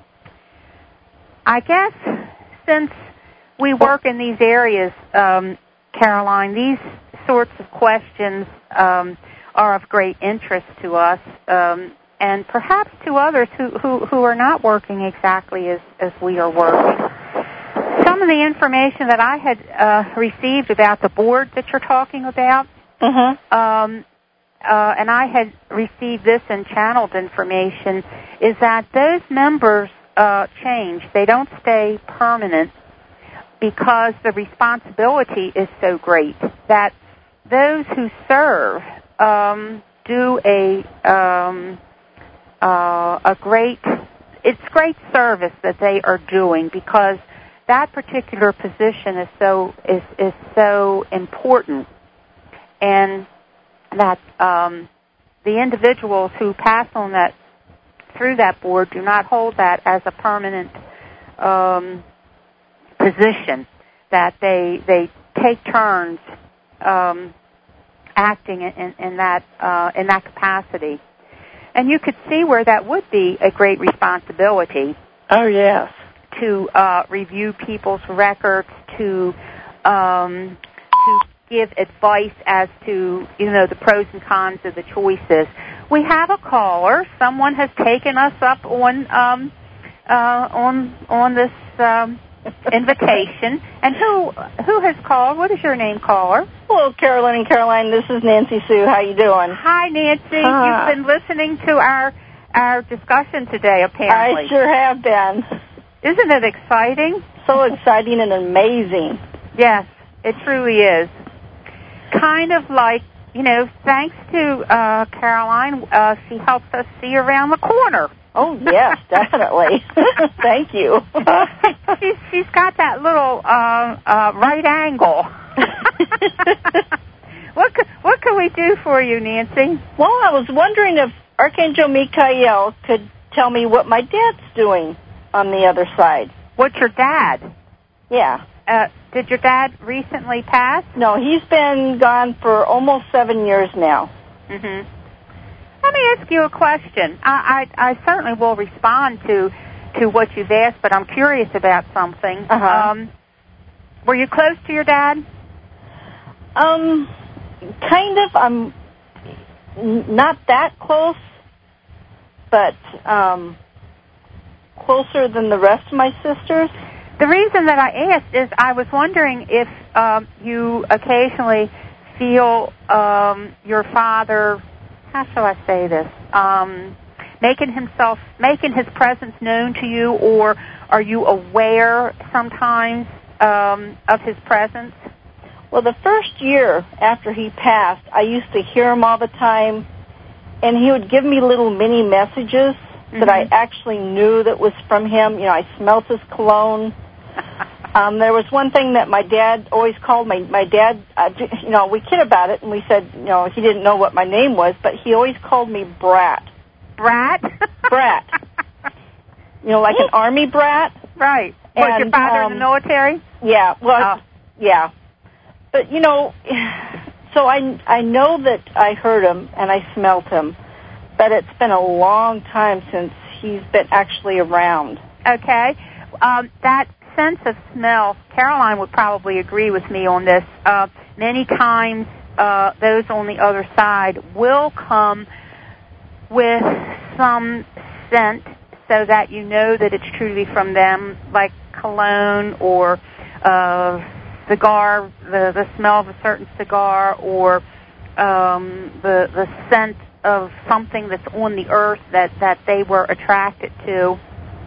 I guess since we work in these areas, Caroline, these sorts of questions are of great interest to us, and perhaps to others who are not working exactly as we are working. Some of the information that I had received about the board that you're talking about, and I had received this and channeled information, is that those members change. They don't stay permanent because the responsibility is so great that those who serve do it's great service that they are doing, because that particular position is so important, and that the individuals who pass on that through that board do not hold that as a permanent position, that they take turns acting in that capacity. And you could see where that would be a great responsibility. Oh, yes. To review people's records, to give advice as to the pros and cons of the choices. We have a caller. Someone has taken us up on this invitation. And who has called? What is your name, caller? Hello, Carolyn and Caroline. This is Nancy Sue. How you doing? Hi, Nancy. You've been listening to our discussion today, apparently. I sure have been. Isn't it exciting? So exciting and amazing. Yes, it truly is. Kind of like, thanks to Caroline, she helps us see around the corner. Oh, yes, definitely. Thank you. She's got that little right angle. What can we do for you, Nancy? Well, I was wondering if Archangel Michael could tell me what my dad's doing on the other side. What's your dad? Yeah. Did your dad recently pass? No, he's been gone for almost 7 years now. Mm-hmm. Let me ask you a question. I certainly will respond to what you've asked, but I'm curious about something. Uh-huh. Were you close to your dad? Kind of. I'm not that close, but closer than the rest of my sisters. The reason that I asked is I was wondering if you occasionally feel your father, how shall I say this, making his presence known to you, or are you aware sometimes of his presence? Well, the first year after he passed, I used to hear him all the time, and he would give me little mini messages that I actually knew that was from him. I smelt his cologne. There was one thing that my dad always called my dad, we kid about it, and we said, he didn't know what my name was, but he always called me Brat. Brat? Brat. Like an army brat. Right. Was your father in the military? Yeah. Well, yeah. But, so I know that I heard him and I smelt him, but it's been a long time since he's been actually around. Okay. That sense of smell, Caroline would probably agree with me on this. Many times those on the other side will come with some scent so that you know that it's truly from them, like cologne or cigar, the smell of a certain cigar, or the scent of something that's on the earth that they were attracted to.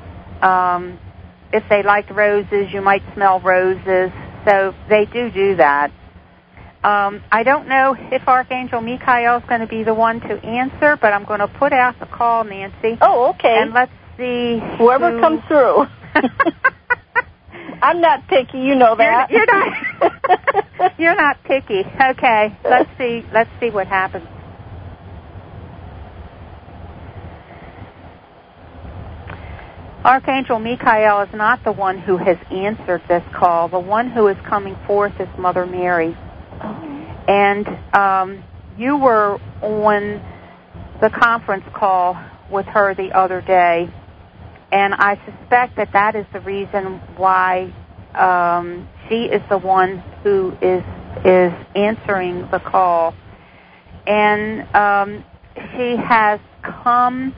If they liked roses, you might smell roses. So they do that. I don't know if Archangel Michael is going to be the one to answer, but I'm going to put out the call, Nancy. Oh, okay. And let's see. Whoever comes through. I'm not picky, you know that. You're not. You're not picky. Okay. Let's see what happens. Archangel Michael is not the one who has answered this call. The one who is coming forth is Mother Mary. And you were on the conference call with her the other day, and I suspect that is the reason why she is the one who is answering the call. And she has come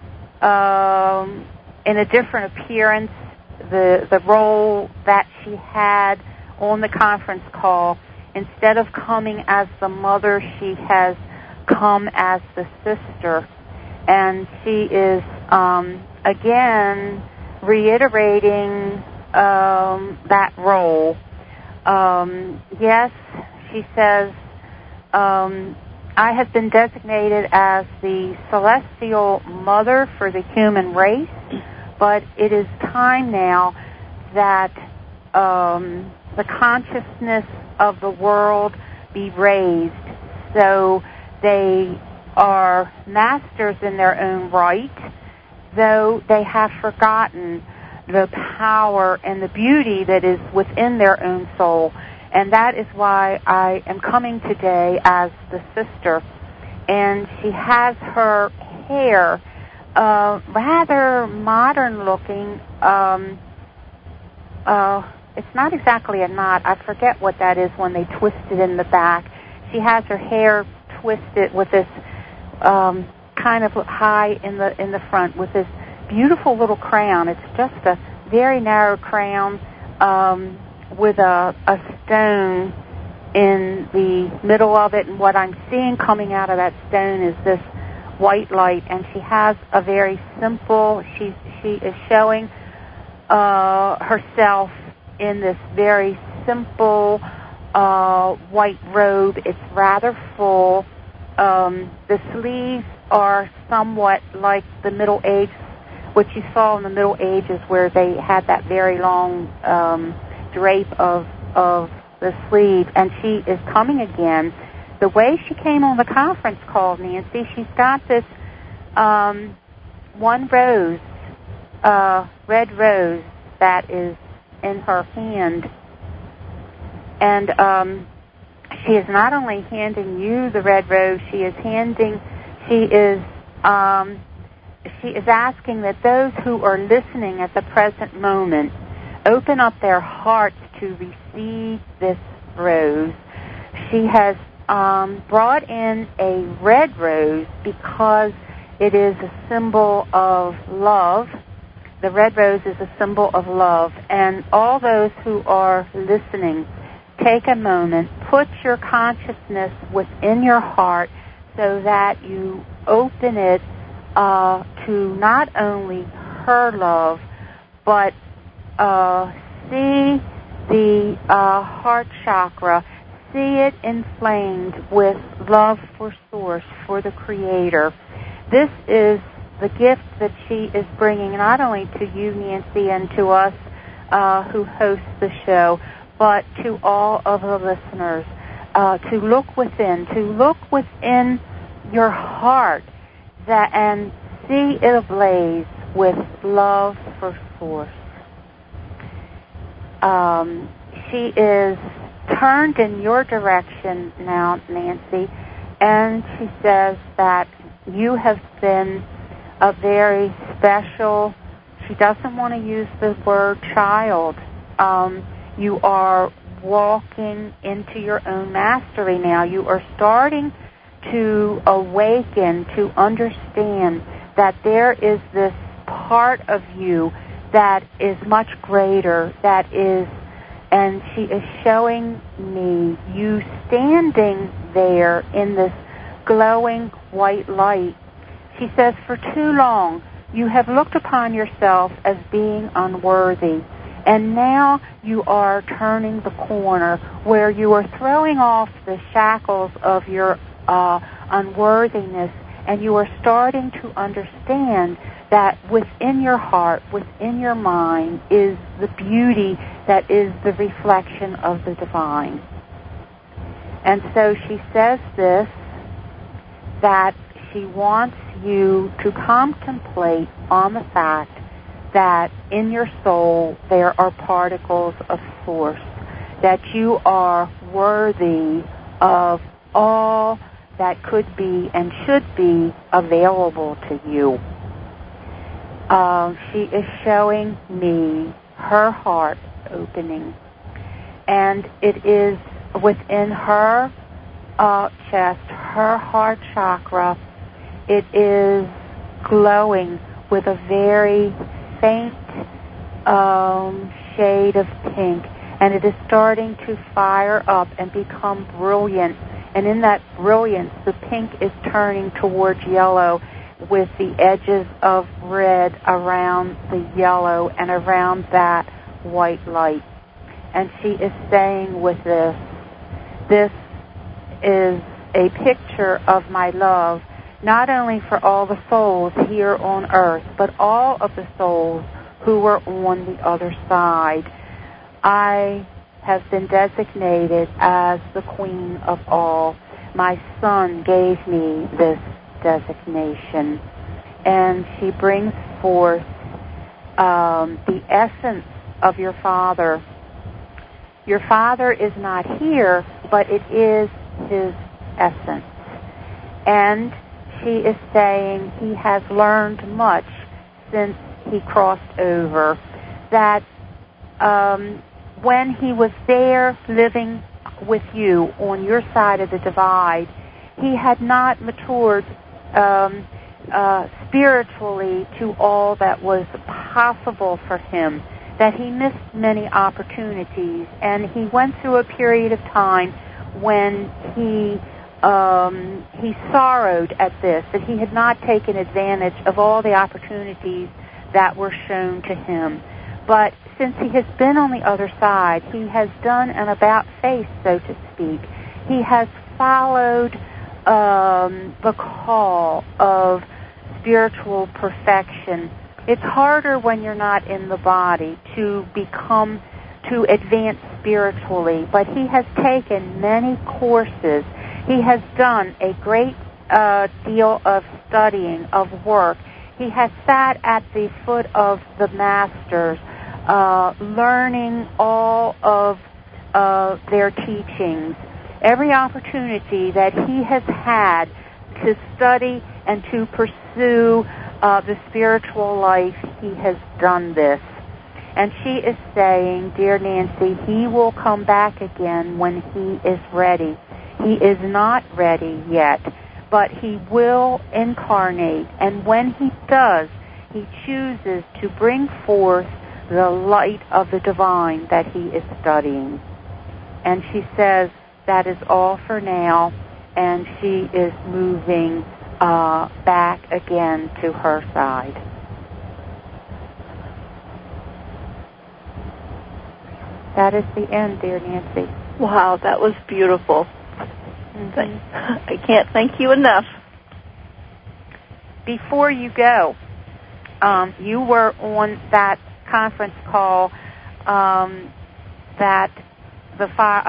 in a different appearance. The role that she had on the conference call, instead of coming as the mother, she has come as the sister. And she is, again, reiterating that role. Yes, she says, I have been designated as the celestial mother for the human race, but it is time now that the consciousness of the world be raised so they are masters in their own right, though they have forgotten the power and the beauty that is within their own soul. And that is why I am coming today as the sister. And she has her hair rather modern looking. It's not exactly a knot. I forget what that is when they twist it in the back. She has her hair twisted with this kind of high in the front with this beautiful little crown. It's just a very narrow crown. with a stone in the middle of it, and what I'm seeing coming out of that stone is this white light, and she has a very simple, she is showing herself in this very simple white robe. It's rather full. The sleeves are somewhat like the Middle Ages, what you saw in the Middle Ages, where they had that very long drape of the sleeve, and she is coming again. The way she came on the conference call, Nancy, she's got this one rose, red rose, that is in her hand, and she is not only handing you the red rose, she is asking that those who are listening at the present moment open up their hearts to receive this rose. She has brought in a red rose because it is a symbol of love. The red rose is a symbol of love. And all those who are listening, take a moment, put your consciousness within your heart so that you open it to not only her love, but see the heart chakra, see it inflamed with love for Source, for the Creator. This is the gift that she is bringing not only to you, Nancy, and to us who host the show, but to all of the listeners, to look within your heart and see it ablaze with love for Source. She is turned in your direction now, Nancy, and she says that you have been a very special, she doesn't want to use the word child. You are walking into your own mastery now. You are starting to awaken, to understand that there is this part of you that is much greater, and she is showing me you standing there in this glowing white light. She says, for too long you have looked upon yourself as being unworthy, and now you are turning the corner where you are throwing off the shackles of your unworthiness, and you are starting to understand that within your heart, within your mind, is the beauty that is the reflection of the divine. And so she says this, that she wants you to contemplate on the fact that in your soul there are particles of Source, that you are worthy of all that could be and should be available to you. She is showing me her heart opening, and it is within her chest, her heart chakra. It is glowing with a very faint shade of pink, and it is starting to fire up and become brilliant. And in that brilliance, the pink is turning towards yellow, with the edges of red around the yellow and around that white light. And she is saying with this is a picture of my love, not only for all the souls here on earth, but all of the souls who are on the other side. I have been designated as the Queen of all. My son gave me this designation, and she brings forth the essence of your Father. Your Father is not here, but it is his essence. And she is saying he has learned much since he crossed over, that when he was there living with you on your side of the divide, he had not matured spiritually to all that was possible for him, that he missed many opportunities, and he went through a period of time when he sorrowed at this, that he had not taken advantage of all the opportunities that were shown to him. But since he has been on the other side, he has done an about-face, so to speak. He has followed the call of spiritual perfection. It's harder when you're not in the body to advance spiritually, but he has taken many courses. He has done a great deal of studying, of work. He has sat at the foot of the masters, learning all of their teachings. Every opportunity that he has had to study and to pursue the spiritual life, he has done this. And she is saying, dear Nancy, he will come back again when he is ready. He is not ready yet, but he will incarnate. And when he does, he chooses to bring forth the light of the divine that he is studying. And she says that is all for now, and she is moving back again to her side. That is the end, dear Nancy. Wow, that was beautiful. Mm-hmm. I can't thank you enough. Before you go, you were on that conference call, that the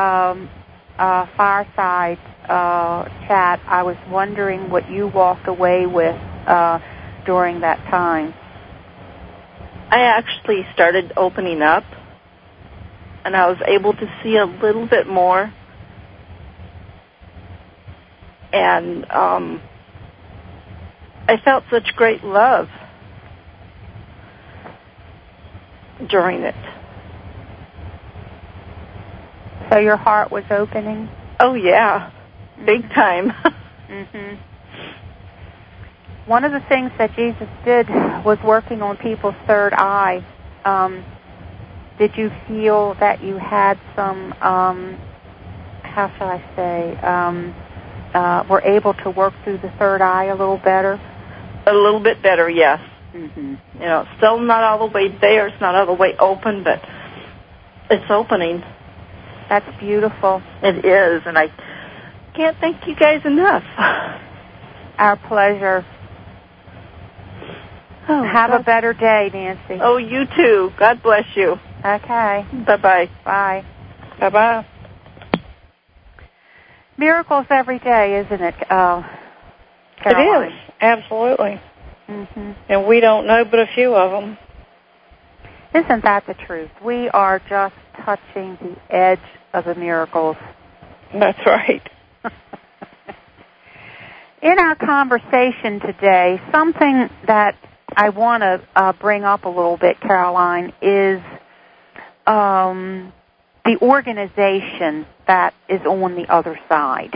fireside chat. I was wondering what you walked away with during that time. I actually started opening up, and I was able to see a little bit more. And I felt such great love during it. So your heart was opening? Oh, yeah. Big time. Mm-hmm. One of the things that Jesus did was working on people's third eye. Did you feel that you had some, how shall I say, were able to work through the third eye a little better? A little bit better, yes. Mm-hmm. You know, it's still not all the way there. It's not all the way open, but it's opening. That's beautiful. It is, and I can't thank you guys enough. Our pleasure. Oh, have a better day, Nancy. Oh, you too. God bless you. Okay. Bye-bye. Bye. Bye-bye. Miracles every day, isn't it, Caroline? It is, absolutely. Mm-hmm. And we don't know but a few of them. Isn't that the truth? We are just touching the edge of the miracles. That's right. In our conversation today, something that I want to bring up a little bit, Caroline, is the organization that is on the other side.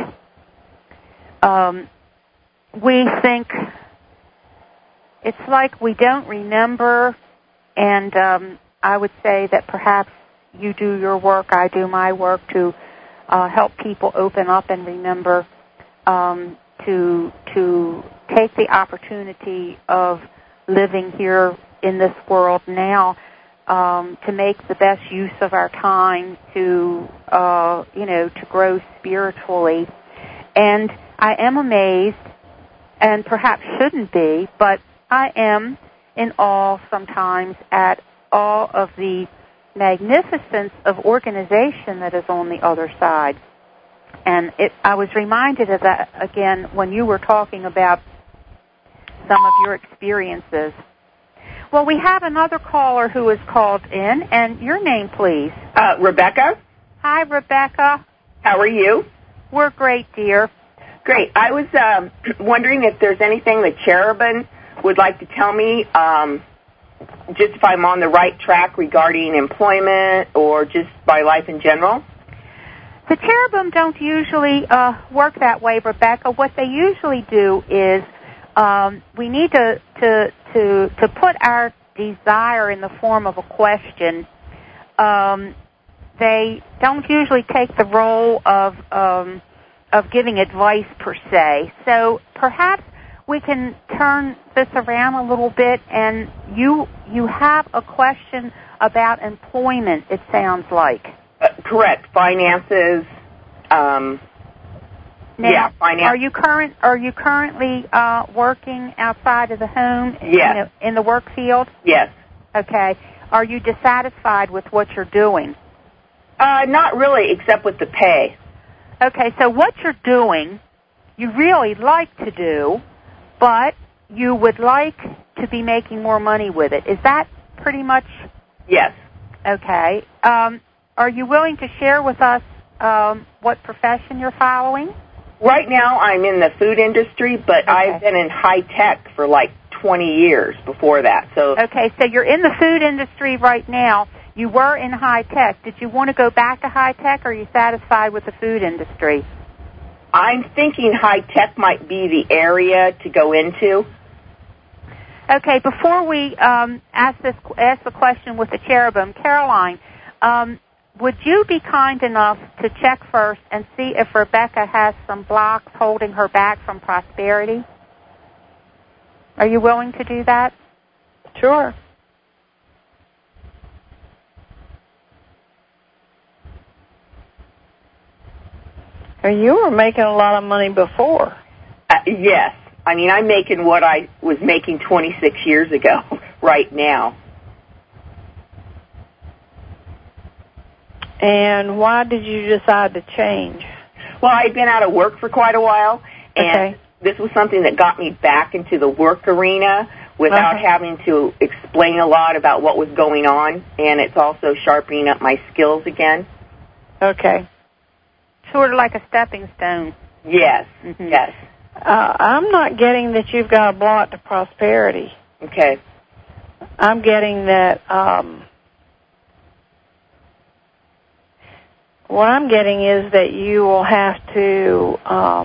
We think it's like we don't remember, and I would say that perhaps you do your work, I do my work to help people open up and remember to take the opportunity of living here in this world now, to make the best use of our time to grow spiritually. And I am amazed, and perhaps shouldn't be, but I am in awe sometimes at all of the magnificence of organization that is on the other side. And I was reminded of that again when you were talking about some of your experiences. Well, we have another caller who has called in, and your name, please. Rebecca. Hi, Rebecca. How are you? We're great, dear. Great. I was wondering if there's anything the cherubim would like to tell me, just if I'm on the right track regarding employment or just my life in general. The cherubim don't usually work that way, Rebecca. What they usually do is we need to put our desire in the form of a question, they don't usually take the role of giving advice per se. So perhaps we can turn this around a little bit, and you have a question about employment, it sounds like. Correct. Finances. Now, yeah, finance. Are you currently working outside of the home? Yes. In the work field? Yes. Okay. Are you dissatisfied with what you're doing? Not really, except with the pay. Okay, so what you're doing, you really like to do, but you would like to be making more money with it. Is that pretty much? Yes. Okay. Are you willing to share with us what profession you're following? Right now, I'm in the food industry, but I've been in high tech for like 20 years before that. Okay, so you're in the food industry right now. You were in high tech. Did you want to go back to high tech, or are you satisfied with the food industry? I'm thinking high tech might be the area to go into. Okay, before we ask the question with the cherubim, Caroline, would you be kind enough to check first and see if Rebecca has some blocks holding her back from prosperity? Are you willing to do that? Sure. You were making a lot of money before. Yes. I mean, I'm making what I was making 26 years ago right now. And why did you decide to change? Well, I'd been out of work for quite a while, and this was something that got me back into the work arena without having to explain a lot about what was going on, and it's also sharpening up my skills again. Okay. Sort of like a stepping stone. Yes, yes. I'm not getting that you've got a block to prosperity. Okay. I'm getting that, what I'm getting is that you will have to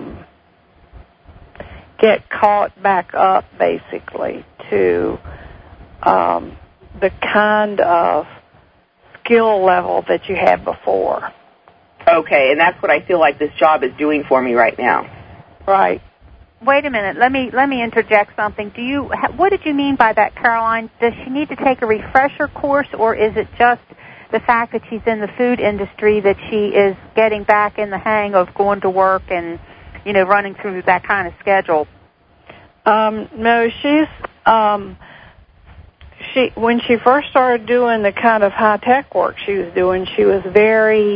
get caught back up, basically, to the kind of skill level that you had before. Okay, and that's what I feel like this job is doing for me right now. Right. Wait a minute. Let me interject something. What did you mean by that, Caroline? Does she need to take a refresher course, or is it just the fact that she's in the food industry that she is getting back in the hang of going to work and, running through that kind of schedule? No, when she first started doing the kind of high tech work she was doing, she was very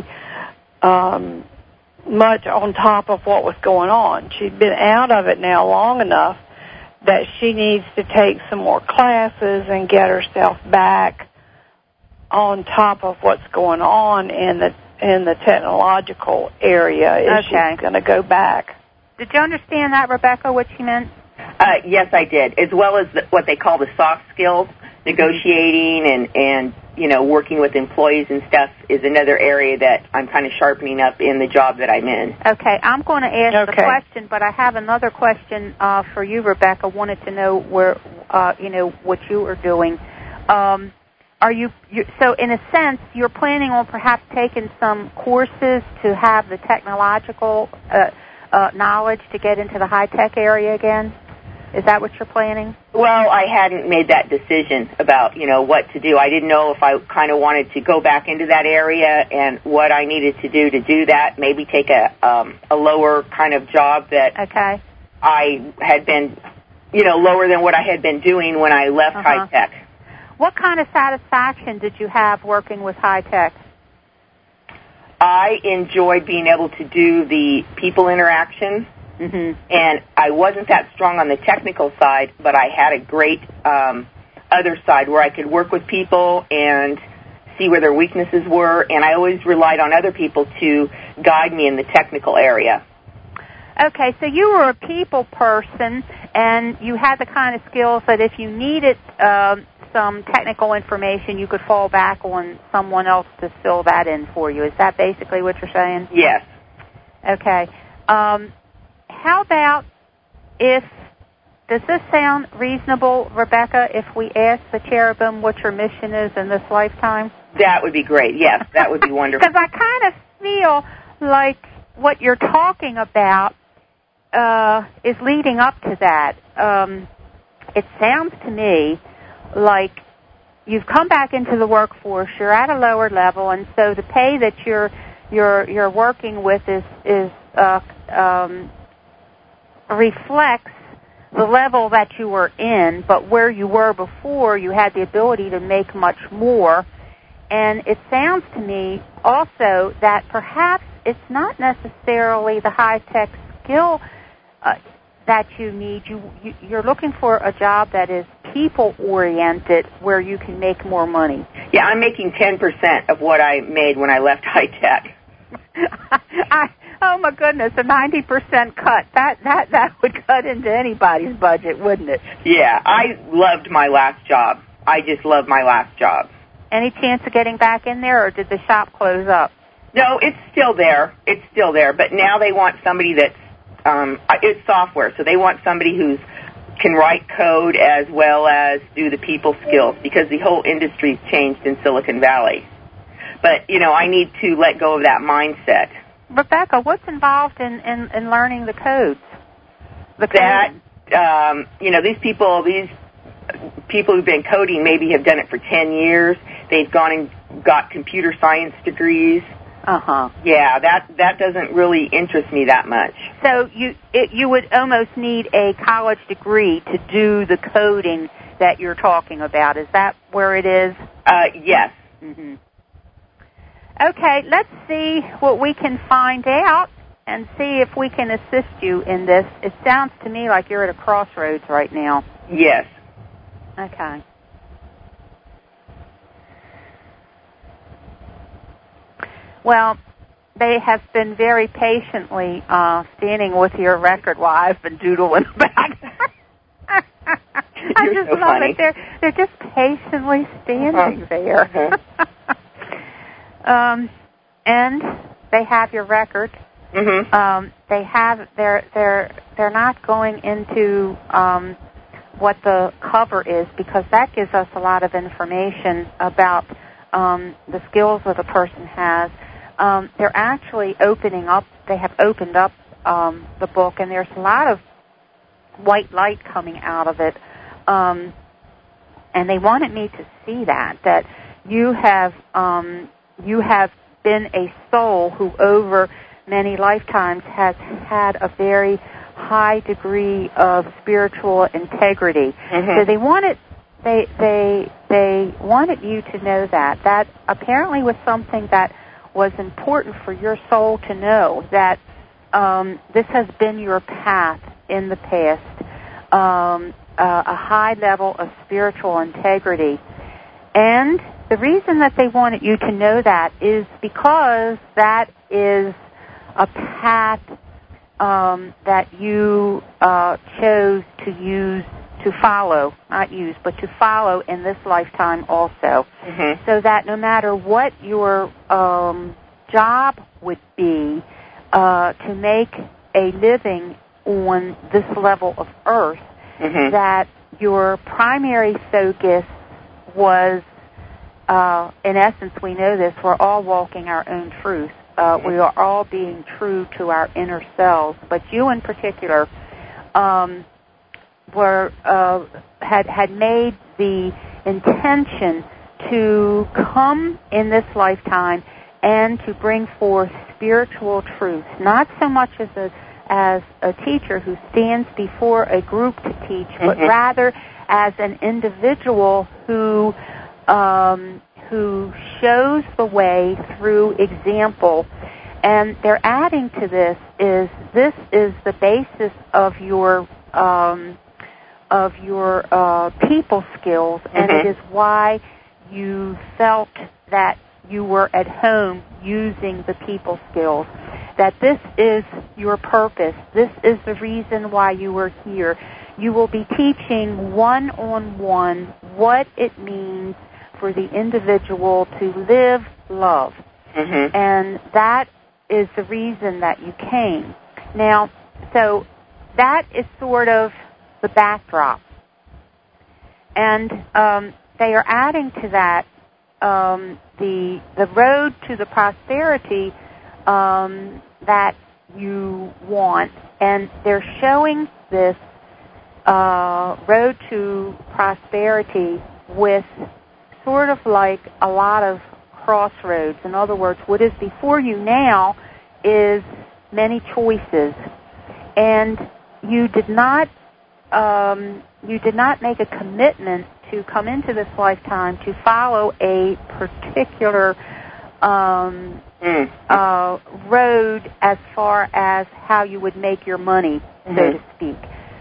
much on top of what was going on. She'd been out of it now long enough that she needs to take some more classes and get herself back on top of what's going on in the technological area if she's going to go back. Did you understand that, Rebecca, what she meant? Yes, I did, as well as what they call the soft skills, negotiating and working with employees and stuff is another area that I'm kind of sharpening up in the job that I'm in. Okay, I'm going to ask the question, but I have another question for you, Rebecca. Wanted to know where, what you are doing. Are you so in a sense you're planning on perhaps taking some courses to have the technological knowledge to get into the high tech area again? Is that what you're planning? Well, I hadn't made that decision about, what to do. I didn't know if I kind of wanted to go back into that area and what I needed to do that. Maybe take a lower kind of job that I had been, lower than what I had been doing when I left high tech. What kind of satisfaction did you have working with high tech? I enjoyed being able to do the people interaction. And I wasn't that strong on the technical side, but I had a great other side where I could work with people and see where their weaknesses were, and I always relied on other people to guide me in the technical area. Okay, so you were a people person, and you had the kind of skills that if you needed some technical information, you could fall back on someone else to fill that in for you. Is that basically what you're saying? Yes. Okay. How about if does this sound reasonable, Rebecca, if we ask the cherubim what your mission is in this lifetime? That would be great. Yes, that would be wonderful. Because I kind of feel like what you're talking about is leading up to that. It sounds to me like you've come back into the workforce, you're at a lower level, and so the pay that you're working with is reflects the level that you were in, but where you were before, you had the ability to make much more. And it sounds to me also that perhaps it's not necessarily the high-tech skill that you need. You're looking for a job that is people-oriented where you can make more money. Yeah, I'm making 10% of what I made when I left high-tech. Oh, my goodness, a 90% cut. That would cut into anybody's budget, wouldn't it? Yeah, I loved my last job. I just loved my last job. Any chance of getting back in there, or did the shop close up? No, it's still there. It's still there, but now they want somebody that's, it's software, so they want somebody who can write code as well as do the people skills, because the whole industry's changed in Silicon Valley. But, I need to let go of that mindset. Rebecca, what's involved in learning the codes? These people who've been coding maybe have done it for 10 years. They've gone and got computer science degrees. Uh-huh. Yeah, that doesn't really interest me that much. So you would almost need a college degree to do the coding that you're talking about. Is that where it is? Yes. Mm-hmm. Okay, let's see what we can find out and see if we can assist you in this. It sounds to me like you're at a crossroads right now. Yes. Okay. Well, they have been very patiently standing with your record while I've been doodling back. I just so love funny. it. They're just patiently standing there. And they have your record. Mm-hmm. They're not going into what the cover is, because that gives us a lot of information about the skills that a person has. They're actually opening up. They have opened up the book, and there's a lot of white light coming out of it. And they wanted me to see that you have been a soul who over many lifetimes has had a very high degree of spiritual integrity. Mm-hmm. So they wanted you to know that apparently was something that was important for your soul to know, that this has been your path in the past, a high level of spiritual integrity. And the reason that they wanted you to know that is because that is a path that you chose to follow in this lifetime also. Mm-hmm. So that no matter what your job would be to make a living on this level of earth, mm-hmm. that your primary focus was, in essence, we know this, we're all walking our own truth. We are all being true to our inner selves, but you in particular had made the intention to come in this lifetime and to bring forth spiritual truth, not so much as a teacher who stands before a group to teach, mm-hmm. but rather as an individual who shows the way through example. And they're adding to this is the basis of your people skills, mm-hmm. and it is why you felt that you were at home using the people skills, that this is your purpose. This is the reason why you were here. You will be teaching one-on-one what it means for the individual to live love. Mm-hmm. And that is the reason that you came. Now, so that is sort of the backdrop. And they are adding to that the road to the prosperity that you want, and they're showing this road to prosperity with sort of like a lot of crossroads. In other words, what is before you now is many choices, and you did not make a commitment to come into this lifetime to follow a particular road as far as how you would make your money, so to speak.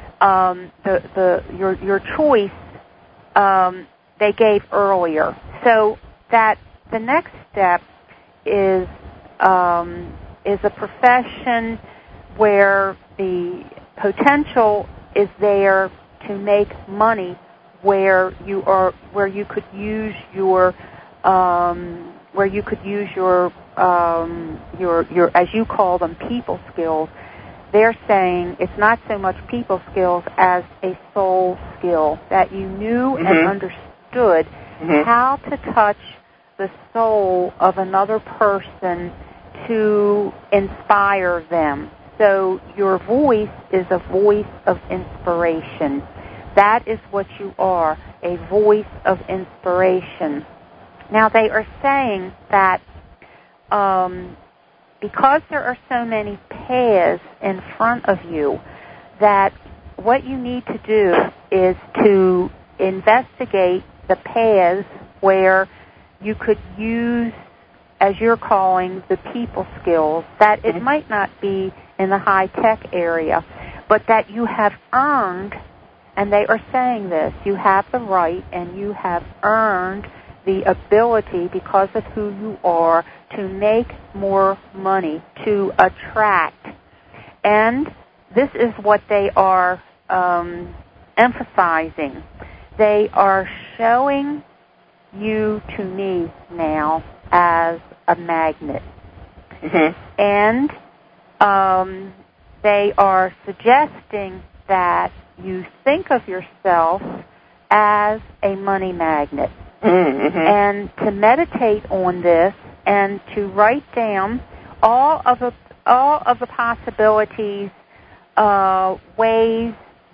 Your choice they gave earlier, so that the next step is a profession where the potential is there to make money, where you could use your as you call them, people skills. They're saying it's not so much people skills as a soul skill, that you knew and understood how to touch the soul of another person to inspire them. So your voice is a voice of inspiration. That is what you are, a voice of inspiration. Now they are saying that because there are so many paths in front of you, that what you need to do is to investigate the paths where you could use, as you're calling, the people skills, that it might not be in the high-tech area, but that you have earned, and they are saying this, you have the right and you have earned the ability, because of who you are, to make more money, to attract. And this is what they are emphasizing. They are showing you to me now as a magnet. And they are suggesting that you think of yourself as a money magnet. And to meditate on this and to write down all of the possibilities, ways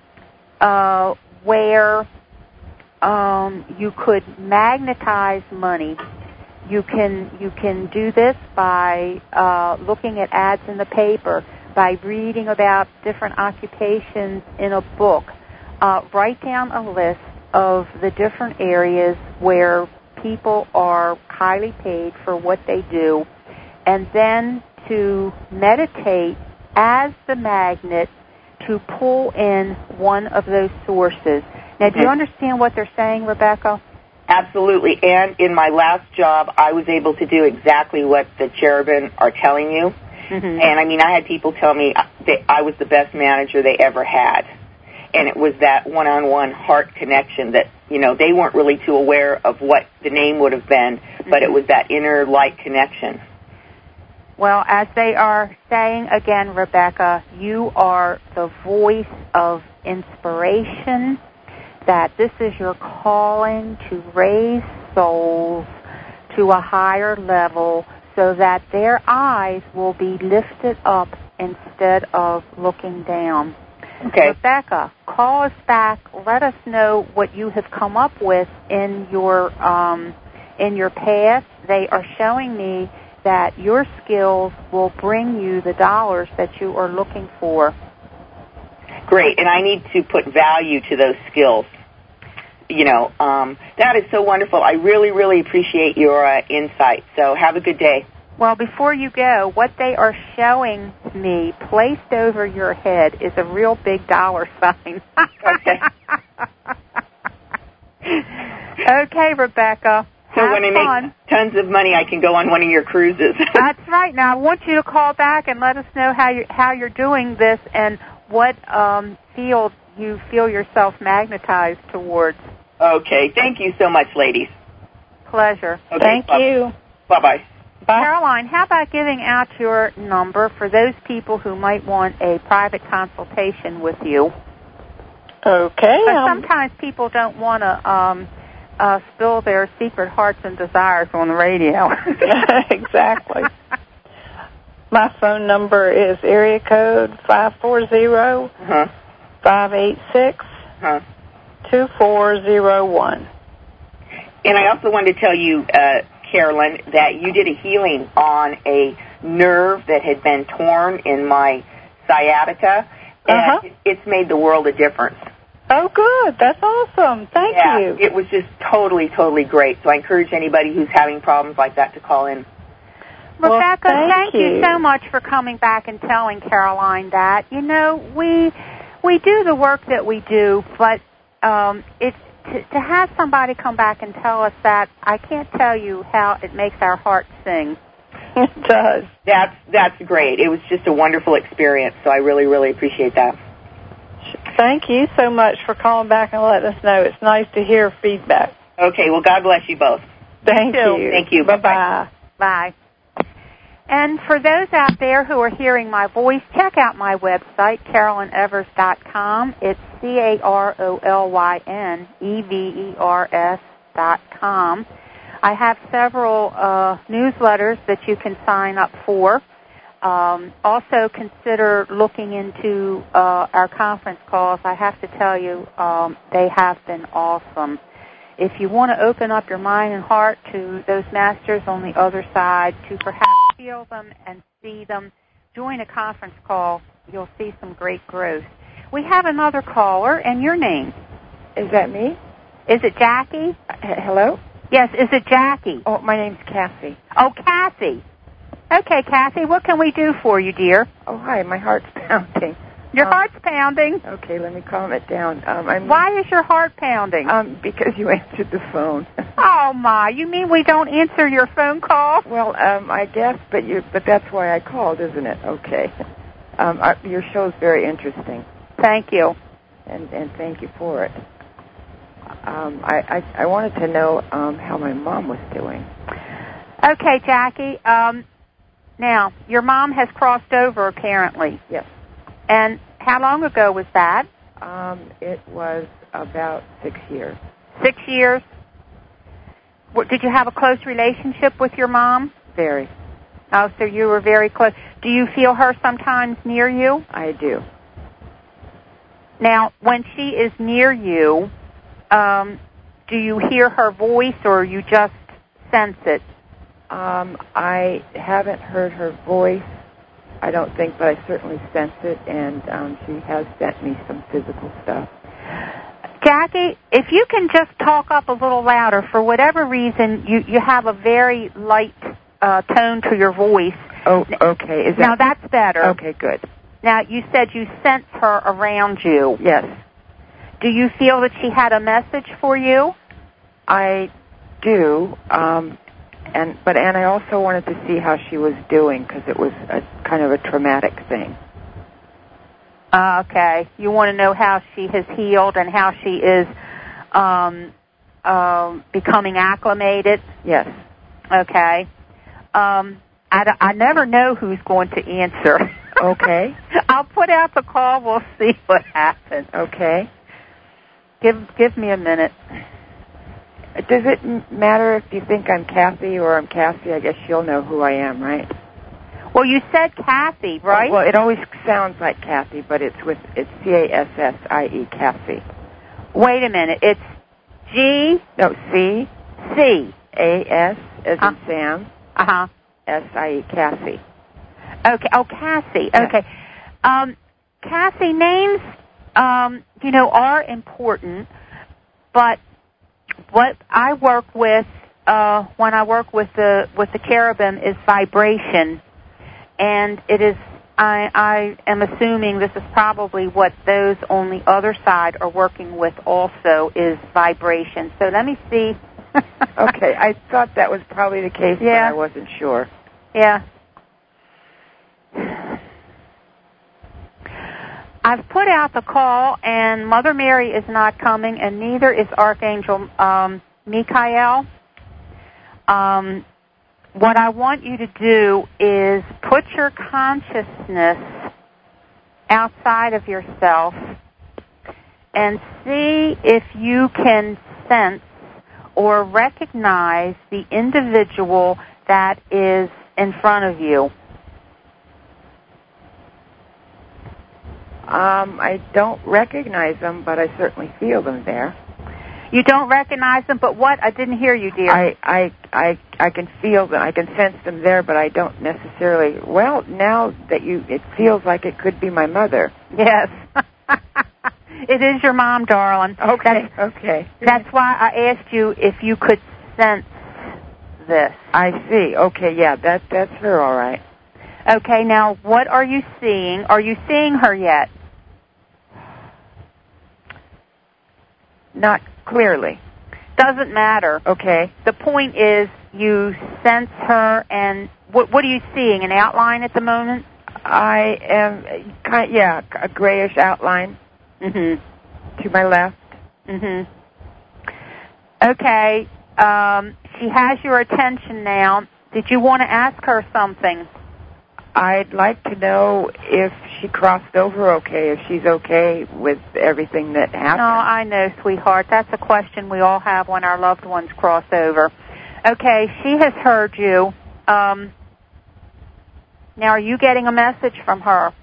where you could magnetize money. You can do this by looking at ads in the paper, by reading about different occupations in a book. Write down a list of the different areas where people are highly paid for what they do, and then to meditate as the magnet to pull in one of those sources. Now, do you understand what they're saying, Rebecca? Absolutely. And in my last job, I was able to do exactly what the cherubim are telling you. And, I mean, I had people tell me that I was the best manager they ever had. And it was that one-on-one heart connection that, you know, they weren't really too aware of what the name would have been, but it was that inner light connection. Well, as they are saying again, Rebecca, you are the voice of inspiration, that this is your calling to raise souls to a higher level so that their eyes will be lifted up instead of looking down. Okay. Rebecca, call us back. Let us know what you have come up with in your path. They are showing me that your skills will bring you the dollars that you are looking for. Great, and I need to put value to those skills. You know, that is so wonderful. I really, really appreciate your insight. So have a good day. Well, before you go, what they are showing me placed over your head is a real big dollar sign. Okay. Okay, Rebecca. So when I make tons of money, I can go on one of your cruises. That's right. Now, I want you to call back and let us know how you're doing this and what field you feel yourself magnetized towards. Okay. Thank you so much, ladies. Pleasure. Okay, Thank you. Bye-bye. Bye. Caroline, how about giving out your number for those people who might want a private consultation with you? Okay. But sometimes people don't want to spill their secret hearts and desires on the radio. Exactly. My phone number is area code 540-586-2401. And I also wanted to tell you, Carolyn, that you did a healing on a nerve that had been torn in my sciatica, and it's made the world a difference. Oh, good. That's awesome. Thank you. It was just totally, totally great. So I encourage anybody who's having problems like that to call in. Rebecca, thank you so much for coming back and telling Caroline that. You know, we do the work that we do, but it's to have somebody come back and tell us that, I can't tell you how it makes our hearts sing. It does. That's great. It was just a wonderful experience, so I really, really appreciate that. Thank you so much for calling back and letting us know. It's nice to hear feedback. Okay, well, God bless you both. Thank you. Thank you. Bye-bye. Bye. And for those out there who are hearing my voice, check out my website, CarolynEvers.com. It's CarolynEvers.com. I have several newsletters that you can sign up for. Also consider looking into our conference calls. I have to tell you, they have been awesome. If you want to open up your mind and heart to those masters on the other side, to perhaps feel them and see them, join a conference call. You'll see some great growth. We have another caller, and your name? Is that me? Is it Jackie? Hello? Yes, is it Jackie? Oh, my name's Cassie. Oh, Cassie. Okay, Cassie, what can we do for you, dear? Oh, hi, my heart's pounding. Your heart's pounding? Okay, let me calm it down. Why is your heart pounding? Because you answered the phone. Oh, my, you mean we don't answer your phone calls? Well, I guess, but that's why I called, isn't it? Okay. Your show's very interesting. Thank you. And thank you for it. I wanted to know how my mom was doing. Okay, Jackie. Now, your mom has crossed over, apparently. Yes. And how long ago was that? It was about 6 years. 6 years? Did you have a close relationship with your mom? Very. Oh, so you were very close. Do you feel her sometimes near you? I do. Now, when she is near you, do you hear her voice or you just sense it? I haven't heard her voice, I don't think, but I certainly sense it, and she has sent me some physical stuff. Jackie, if you can just talk up a little louder, for whatever reason, you have a very light tone to your voice. Oh, okay. Now that's better. Okay, good. Now, you said you sense her around you. Yes. Do you feel that she had a message for you? I do, and I also wanted to see how she was doing because it was a kind of a traumatic thing. Okay. You want to know how she has healed and how she is becoming acclimated? Yes. Okay. I never know who's going to answer. Okay. I'll put out the call. We'll see what happens. Okay. Give me a minute. Does it matter if you think I'm Kathy or I'm Cassie? I guess she'll know who I am, right? Well, you said Kathy, right? Well, it always sounds like Kathy, but it's Cassie, Cassie. Wait a minute. It's C. A-S as in Sam. Uh-huh. S-I-E, Cassie. Okay. Oh, Cassie. Yes. Okay. Cassie, names, are important, but what I work with when I work with the cherubim is vibration, and it is. I am assuming this is probably what those on the other side are working with also is vibration. So let me see. Okay, I thought that was probably the case, but I wasn't sure. Yeah. I've put out the call, and Mother Mary is not coming, and neither is Archangel Michael. What I want you to do is put your consciousness outside of yourself and see if you can sense or recognize the individual that is in front of you. I don't recognize them, but I certainly feel them there. You don't recognize them, but what? I didn't hear you, dear. I can feel them. I can sense them there, but I don't necessarily. Well, now that it feels like it could be my mother. Yes. It is your mom, darling. Okay. That's why I asked you if you could sense this. I see. Okay, yeah, that's her, all right. Okay, now what are you seeing? Are you seeing her yet? Not clearly. Doesn't matter. Okay. The point is you sense her, and what are you seeing, an outline at the moment? I am, a grayish outline. Mm-hmm. To my left. Mm-hmm. Okay, she has your attention now. Did you want to ask her something? I'd like to know if she crossed over okay, if she's okay with everything that happened. No, I know, sweetheart. That's a question we all have when our loved ones cross over. Okay, she has heard you. Now, are you getting a message from her?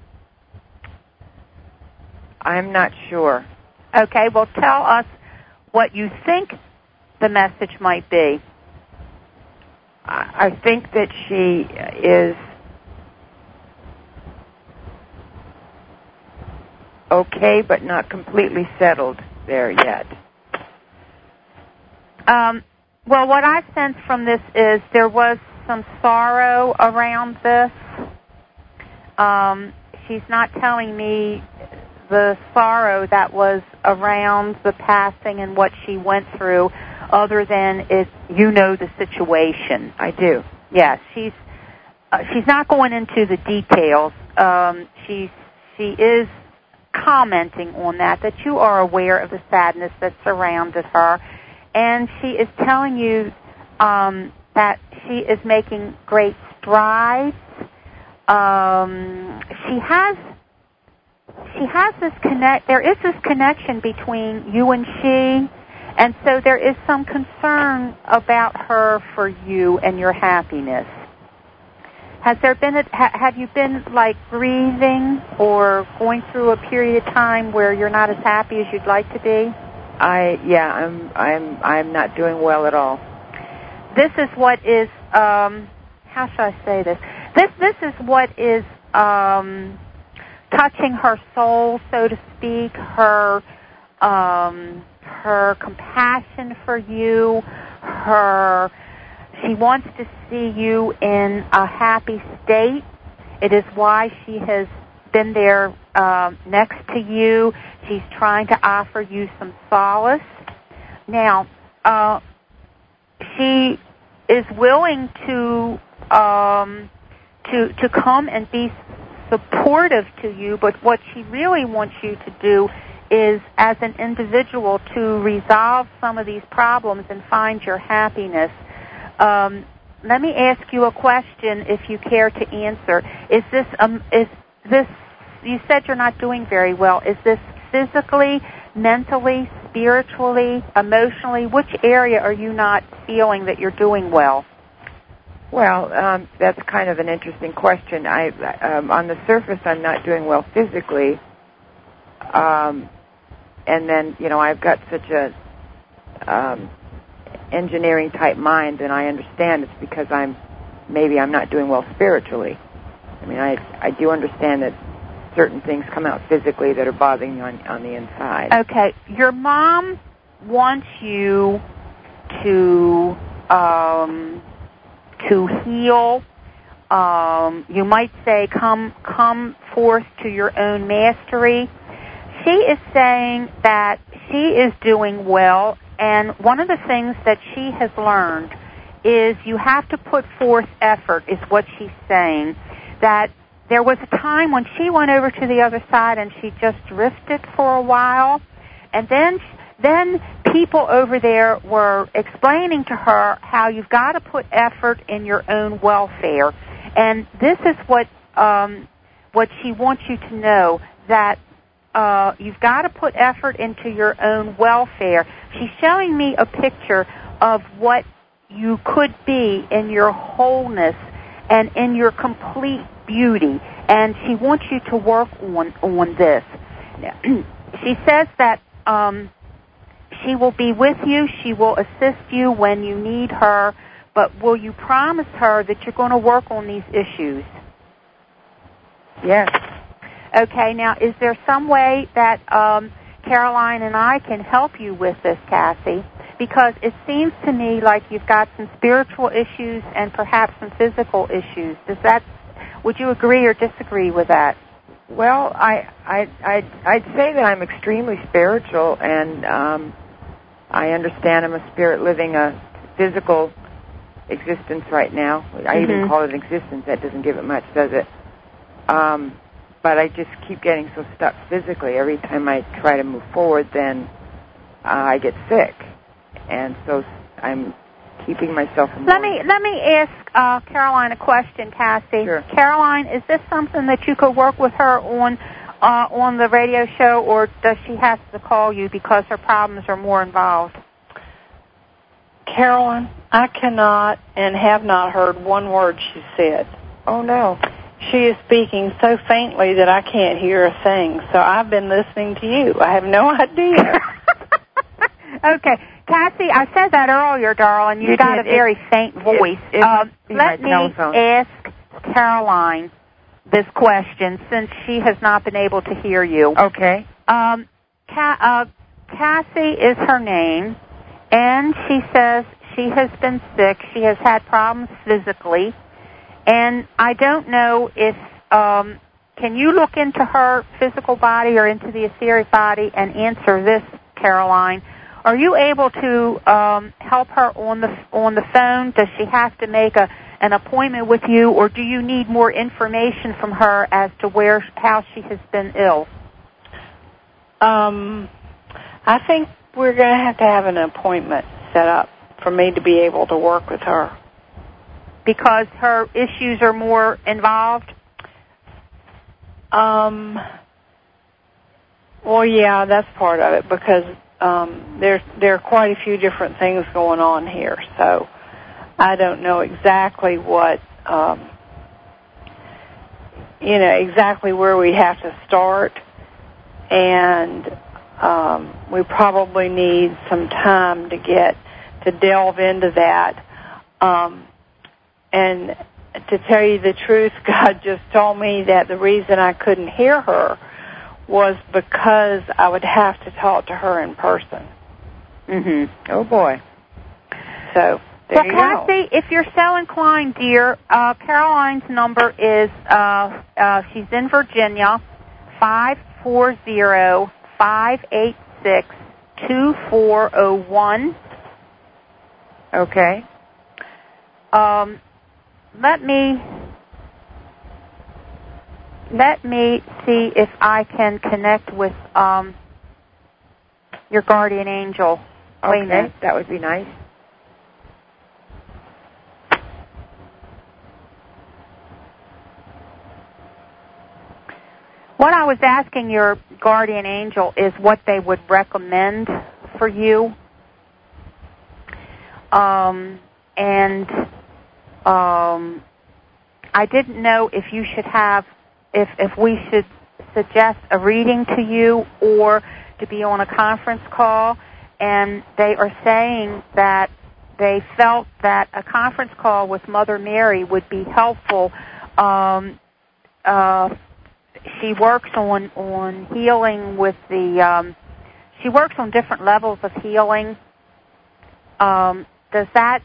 I'm not sure. Okay, well, tell us what you think the message might be. I think that she is okay, but not completely settled there yet. Well, what I sense from this is there was some sorrow around this. She's not telling me the sorrow that was around the passing and what she went through, other than you know the situation. I do. Yes, she's not going into the details. She is commenting on that you are aware of the sadness that surrounded her, and she is telling you that she is making great strides. She has this there is this connection between you and she, and so there is some concern about her for you and your happiness. Has there been have you been like grieving or going through a period of time where you're not as happy as you'd like to be? I'm not doing well at all. This is what is how should I say this? This is what is touching her soul, so to speak, her compassion for you, she wants to see you in a happy state. It is why she has been there next to you. She's trying to offer you some solace. Now, she is willing to come and be supportive to you, but what she really wants you to do is, as an individual, to resolve some of these problems and find your happiness. Let me ask you a question, if you care to answer. Is this? You said you're not doing very well. Is this physically, mentally, spiritually, emotionally? Which area are you not feeling that you're doing well? Well, that's kind of an interesting question. On the surface, I'm not doing well physically, and then I've got such a engineering type mind, and I understand it's because I'm not doing well spiritually. I mean, I do understand that certain things come out physically that are bothering me on the inside. Okay, your mom wants you to heal. You might say, come forth to your own mastery. She is saying that she is doing well, and one of the things that she has learned is you have to put forth effort, is what she's saying. That there was a time when she went over to the other side and she just drifted for a while, and then people over there were explaining to her how you've got to put effort in your own welfare. And this is what she wants you to know, that you've got to put effort into your own welfare. She's showing me a picture of what you could be in your wholeness and in your complete beauty, and she wants you to work on this. She says that she will be with you, she will assist you when you need her, but will you promise her that you're going to work on these issues? Yes. Okay, now is there some way that Caroline and I can help you with this, Cassie? Because it seems to me like you've got some spiritual issues and perhaps some physical issues. Would you agree or disagree with that? Well, I'd say that I'm extremely spiritual, and I understand I'm a spirit living a physical existence right now. I even call it existence. That doesn't give it much, does it? But I just keep getting so stuck physically. Every time I try to move forward, then I get sick. And so I'm keeping myself from Let me ask Caroline a question, Cassie. Sure. Caroline, is this something that you could work with her on the radio show, or does she have to call you because her problems are more involved? Caroline, I cannot and have not heard one word she said. Oh, no. She is speaking so faintly that I can't hear a thing. So I've been listening to you. I have no idea. Okay. Cassie, I said that earlier, darling. You got a very faint voice. Let me ask Caroline this question since she has not been able to hear you. Okay. Cassie is her name, and she says she has been sick. She has had problems physically. And I don't know if, can you look into her physical body or into the etheric body and answer this, Caroline? Are you able to help her on the phone? Does she have to make an appointment with you, or do you need more information from her as to how she has been ill? I think we're going to have an appointment set up for me to be able to work with her. Because her issues are more involved? Well, yeah, that's part of it, because there are quite a few different things going on here. So I don't know exactly what, exactly where we have to start. And we probably need some time to delve into that. And to tell you the truth, God just told me that the reason I couldn't hear her was because I would have to talk to her in person. Oh, boy. So, there you go. Cassie, if you're so inclined, dear, Caroline's number is, she's in Virginia, 540-586-2401. Okay. Let me see if I can connect with your guardian angel. Wait a minute. That would be nice. What I was asking your guardian angel is what they would recommend for you. I didn't know if you should if we should suggest a reading to you or to be on a conference call, and they are saying that they felt that a conference call with Mother Mary would be helpful. She works on healing with she works on different levels of healing. Does that,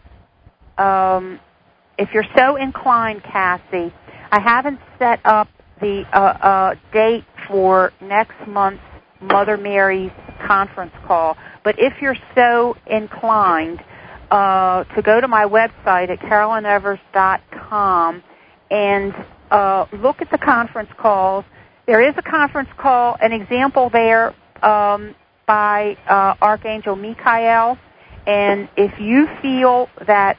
if you're so inclined, Cassie, I haven't set up the date for next month's Mother Mary's conference call, but if you're so inclined to go to my website at CarolineEvers.com and look at the conference calls. There is a conference call, an example there by Archangel Michael, and if you feel that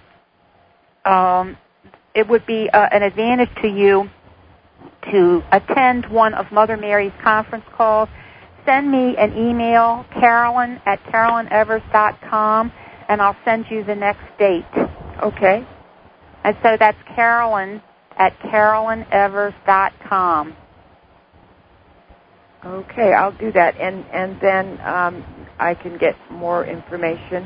it would be an advantage to you to attend one of Mother Mary's conference calls, send me an email, Carolyn@CarolynEvers.com, and I'll send you the next date. Okay. And so that's Carolyn@CarolynEvers.com. Okay, I'll do that, and then I can get more information.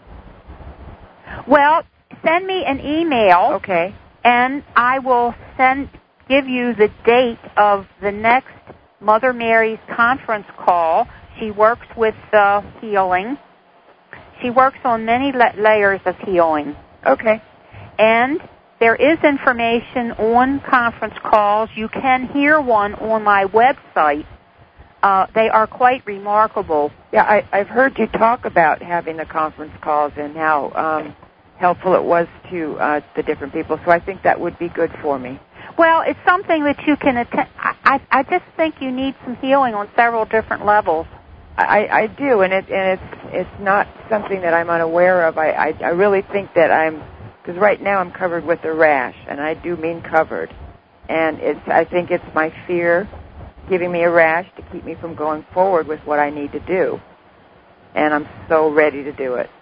Well, send me an email. Okay. And I will give you the date of the next Mother Mary's conference call. She works with healing. She works on many layers of healing. Okay. And there is information on conference calls. You can hear one on my website. They are quite remarkable. Yeah, I've heard you talk about having the conference calls and how helpful it was to the different people. So I think that would be good for me. Well, it's something that you can attend. I just think you need some healing on several different levels. I do, and it's not something that I'm unaware of. I really think that because right now I'm covered with a rash, and I do mean covered, and I think it's my fear giving me a rash to keep me from going forward with what I need to do, and I'm so ready to do it.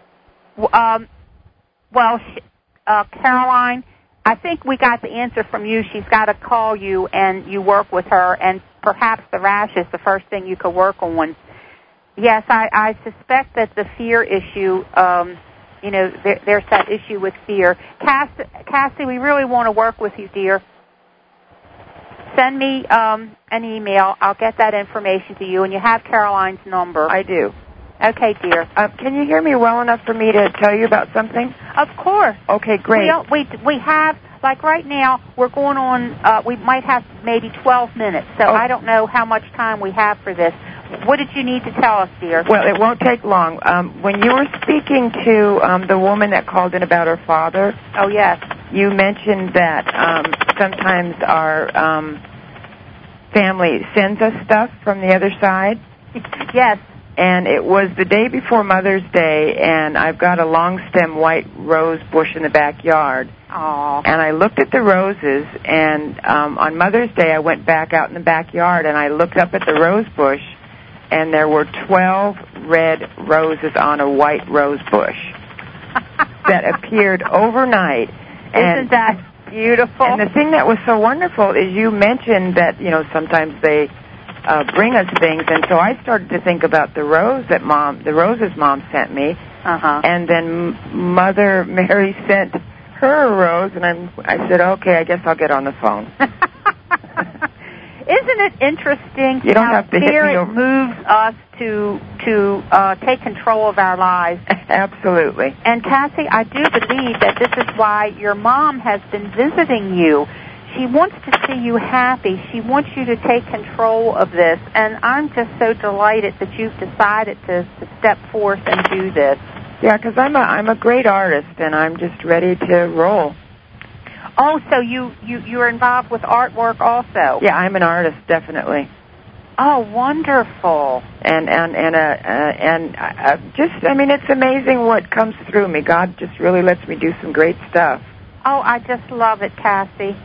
Well, Caroline, I think we got the answer from you. She's got to call you, and you work with her, and perhaps the rash is the first thing you could work on. Yes, I suspect that the fear issue, there's that issue with fear. Cassie, we really want to work with you, dear. Send me an email. I'll get that information to you, and you have Caroline's number. I do. Okay, dear. Can you hear me well enough for me to tell you about something? Of course. Okay, great. We have, like right now, we're going on, we might have maybe 12 minutes, so I don't know how much time we have for this. What did you need to tell us, dear? Well, it won't take long. When you were speaking to the woman that called in about her father, oh, yes, you mentioned that sometimes our family sends us stuff from the other side. Yes. And it was the day before Mother's Day, and I've got a long-stem white rose bush in the backyard. Aww. And I looked at the roses, and on Mother's Day I went back out in the backyard, and I looked up at the rose bush, and there were 12 red roses on a white rose bush that appeared overnight. Isn't that beautiful? And the thing that was so wonderful is you mentioned that, sometimes they bring us things, and so I started to think about the roses Mom sent me, and then Mother Mary sent her a rose, and I said, okay, I guess I'll get on the phone. Isn't it interesting you don't how have to spirit moves us to take control of our lives? Absolutely. And Cassie, I do believe that this is why your mom has been visiting you. She wants to see you happy. She wants you to take control of this. And I'm just so delighted that you've decided to step forth and do this. Yeah, because I'm a great artist, and I'm just ready to roll. Oh, so you're involved with artwork also? Yeah, I'm an artist, definitely. Oh, wonderful. And it's amazing what comes through me. God just really lets me do some great stuff. Oh, I just love it, Cassie.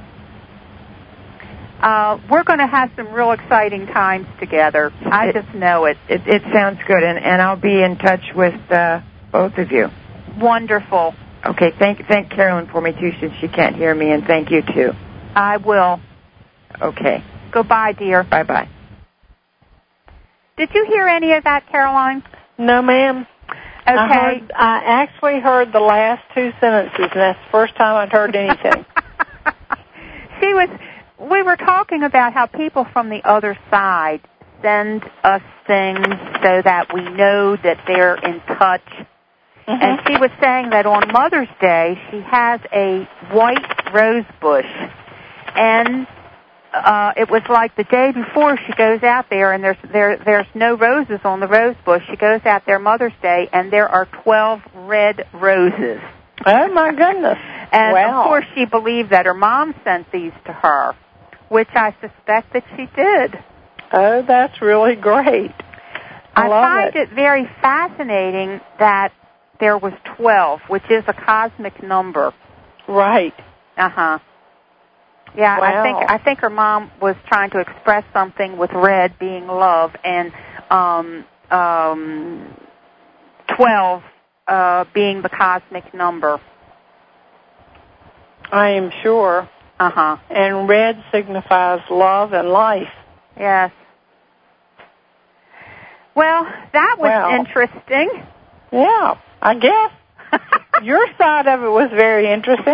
We're going to have some real exciting times together. I just know it. It sounds good, and I'll be in touch with both of you. Wonderful. Okay, thank Carolyn for me, too, since she can't hear me, and thank you, too. I will. Okay. Goodbye, dear. Bye-bye. Did you hear any of that, Caroline? No, ma'am. Okay. I actually heard the last two sentences, and that's the first time I'd heard anything. We were talking about how people from the other side send us things so that we know that they're in touch. Mm-hmm. And she was saying that on Mother's Day, she has a white rose bush. And it was like the day before she goes out there, and there's no roses on the rose bush. She goes out there Mother's Day, and there are 12 red roses. Oh, my goodness. And, wow. Of course, she believed that her mom sent these to her, which I suspect that she did. Oh, that's really great. I find it very fascinating that there was 12, which is a cosmic number. Right. Uh-huh. Yeah, wow. I think her mom was trying to express something with red being love, and 12 being the cosmic number. I am sure. Uh-huh. And red signifies love and life. Yes. Well, that was interesting. Yeah, I guess. Your side of it was very interesting.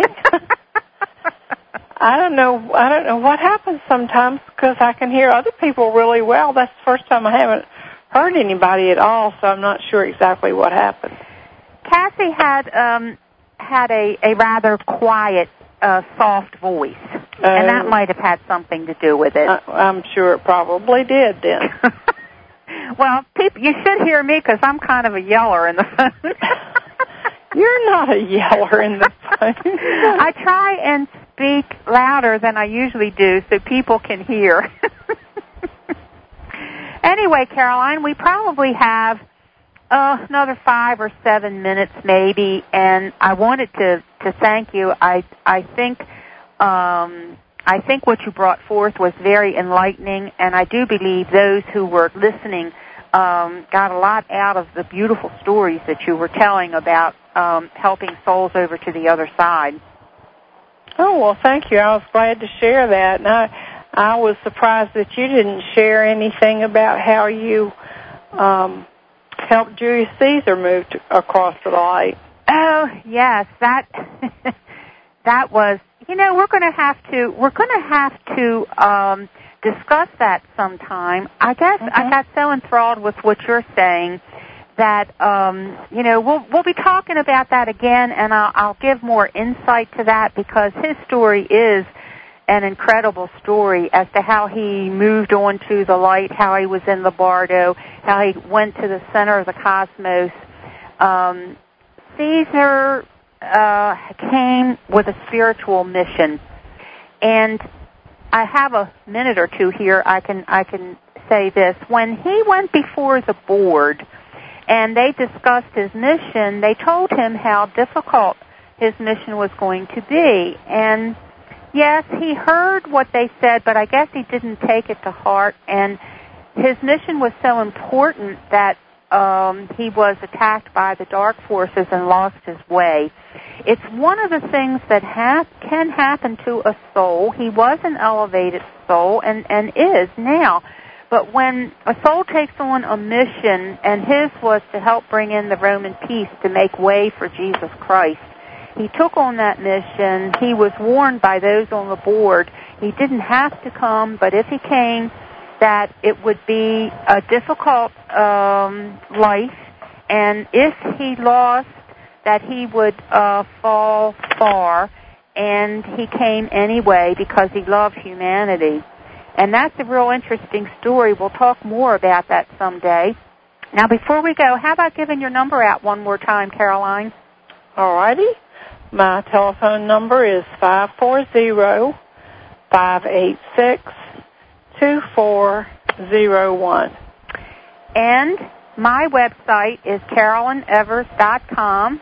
I don't know what happens sometimes because I can hear other people really well. That's the first time I haven't heard anybody at all, so I'm not sure exactly what happened. Cassie had a rather quiet, soft voice, and that might have had something to do with it. I'm sure it probably did then. Well, you should hear me because I'm kind of a yeller in the phone. You're not a yeller in the phone. I try and speak louder than I usually do so people can hear. Anyway, Caroline, we probably have another 5 or 7 minutes maybe, and I wanted to thank you. I think what you brought forth was very enlightening, and I do believe those who were listening got a lot out of the beautiful stories that you were telling about helping souls over to the other side. Oh, well, thank you. I was glad to share that. And I was surprised that you didn't share anything about how you helped Julius Caesar move across the light. Oh, yes, that was. We're going to have to discuss that sometime. I guess I got so enthralled with what you're saying that we'll be talking about that again, and I'll give more insight to that because his story is an incredible story as to how he moved on to the light, how he was in the bardo, how he went to the center of the cosmos. Caesar came with a spiritual mission, and I have a minute or two here. I can say this. When he went before the board and they discussed his mission, they told him how difficult his mission was going to be. And yes, he heard what they said, but I guess he didn't take it to heart. And his mission was so important that he was attacked by the dark forces and lost his way. It's one of the things that can happen to a soul. He was an elevated soul and is now. But when a soul takes on a mission, and his was to help bring in the Roman peace to make way for Jesus Christ, he took on that mission. He was warned by those on the board. He didn't have to come, but if he came, that it would be a difficult life, and if he lost, that he would fall far, and he came anyway because he loved humanity. And that's a real interesting story. We'll talk more about that someday. Now, before we go, how about giving your number out one more time, Caroline? All righty. My telephone number is 540-586-2401. And my website is CarolynEvers.com,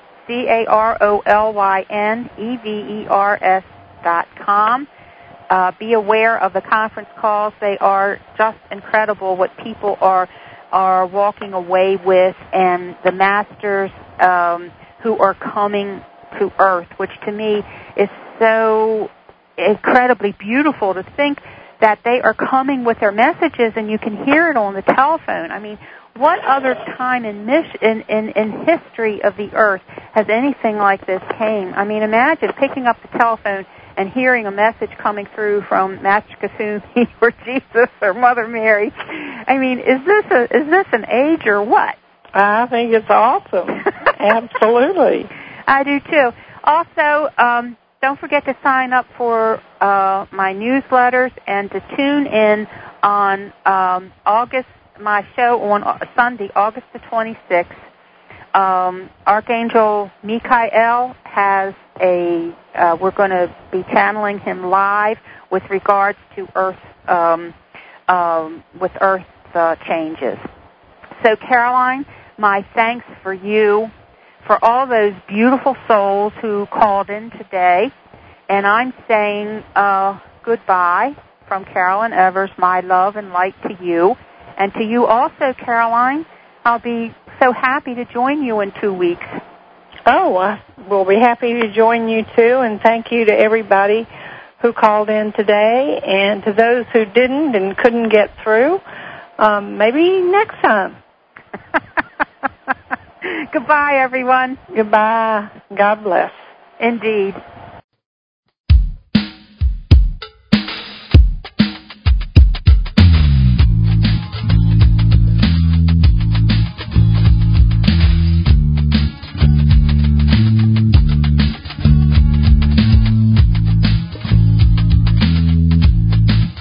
CarolynEvers.com. Be aware of the conference calls. They are just incredible what people are walking away with, and the masters who are coming to Earth, which to me is so incredibly beautiful to think that they are coming with their messages and you can hear it on the telephone. I mean, what other time in history of the Earth has anything like this came? I mean, imagine picking up the telephone and hearing a message coming through from Master Kasumi or Jesus or Mother Mary. I mean, is this an age or what? I think it's awesome. Absolutely. I do too. Also, don't forget to sign up for my newsletters and to tune in on my show on Sunday, August the 26th. Archangel Michael has we're going to be channeling him live with regards to Earth changes. So, Caroline, my thanks for you, for all those beautiful souls who called in today. And I'm saying goodbye from Carolyn Evers, my love and light to you. And to you also, Caroline, I'll be so happy to join you in 2 weeks. Oh, we'll be happy to join you too, and thank you to everybody who called in today, and to those who didn't and couldn't get through, maybe next time. Goodbye, everyone. Goodbye. God bless. Indeed.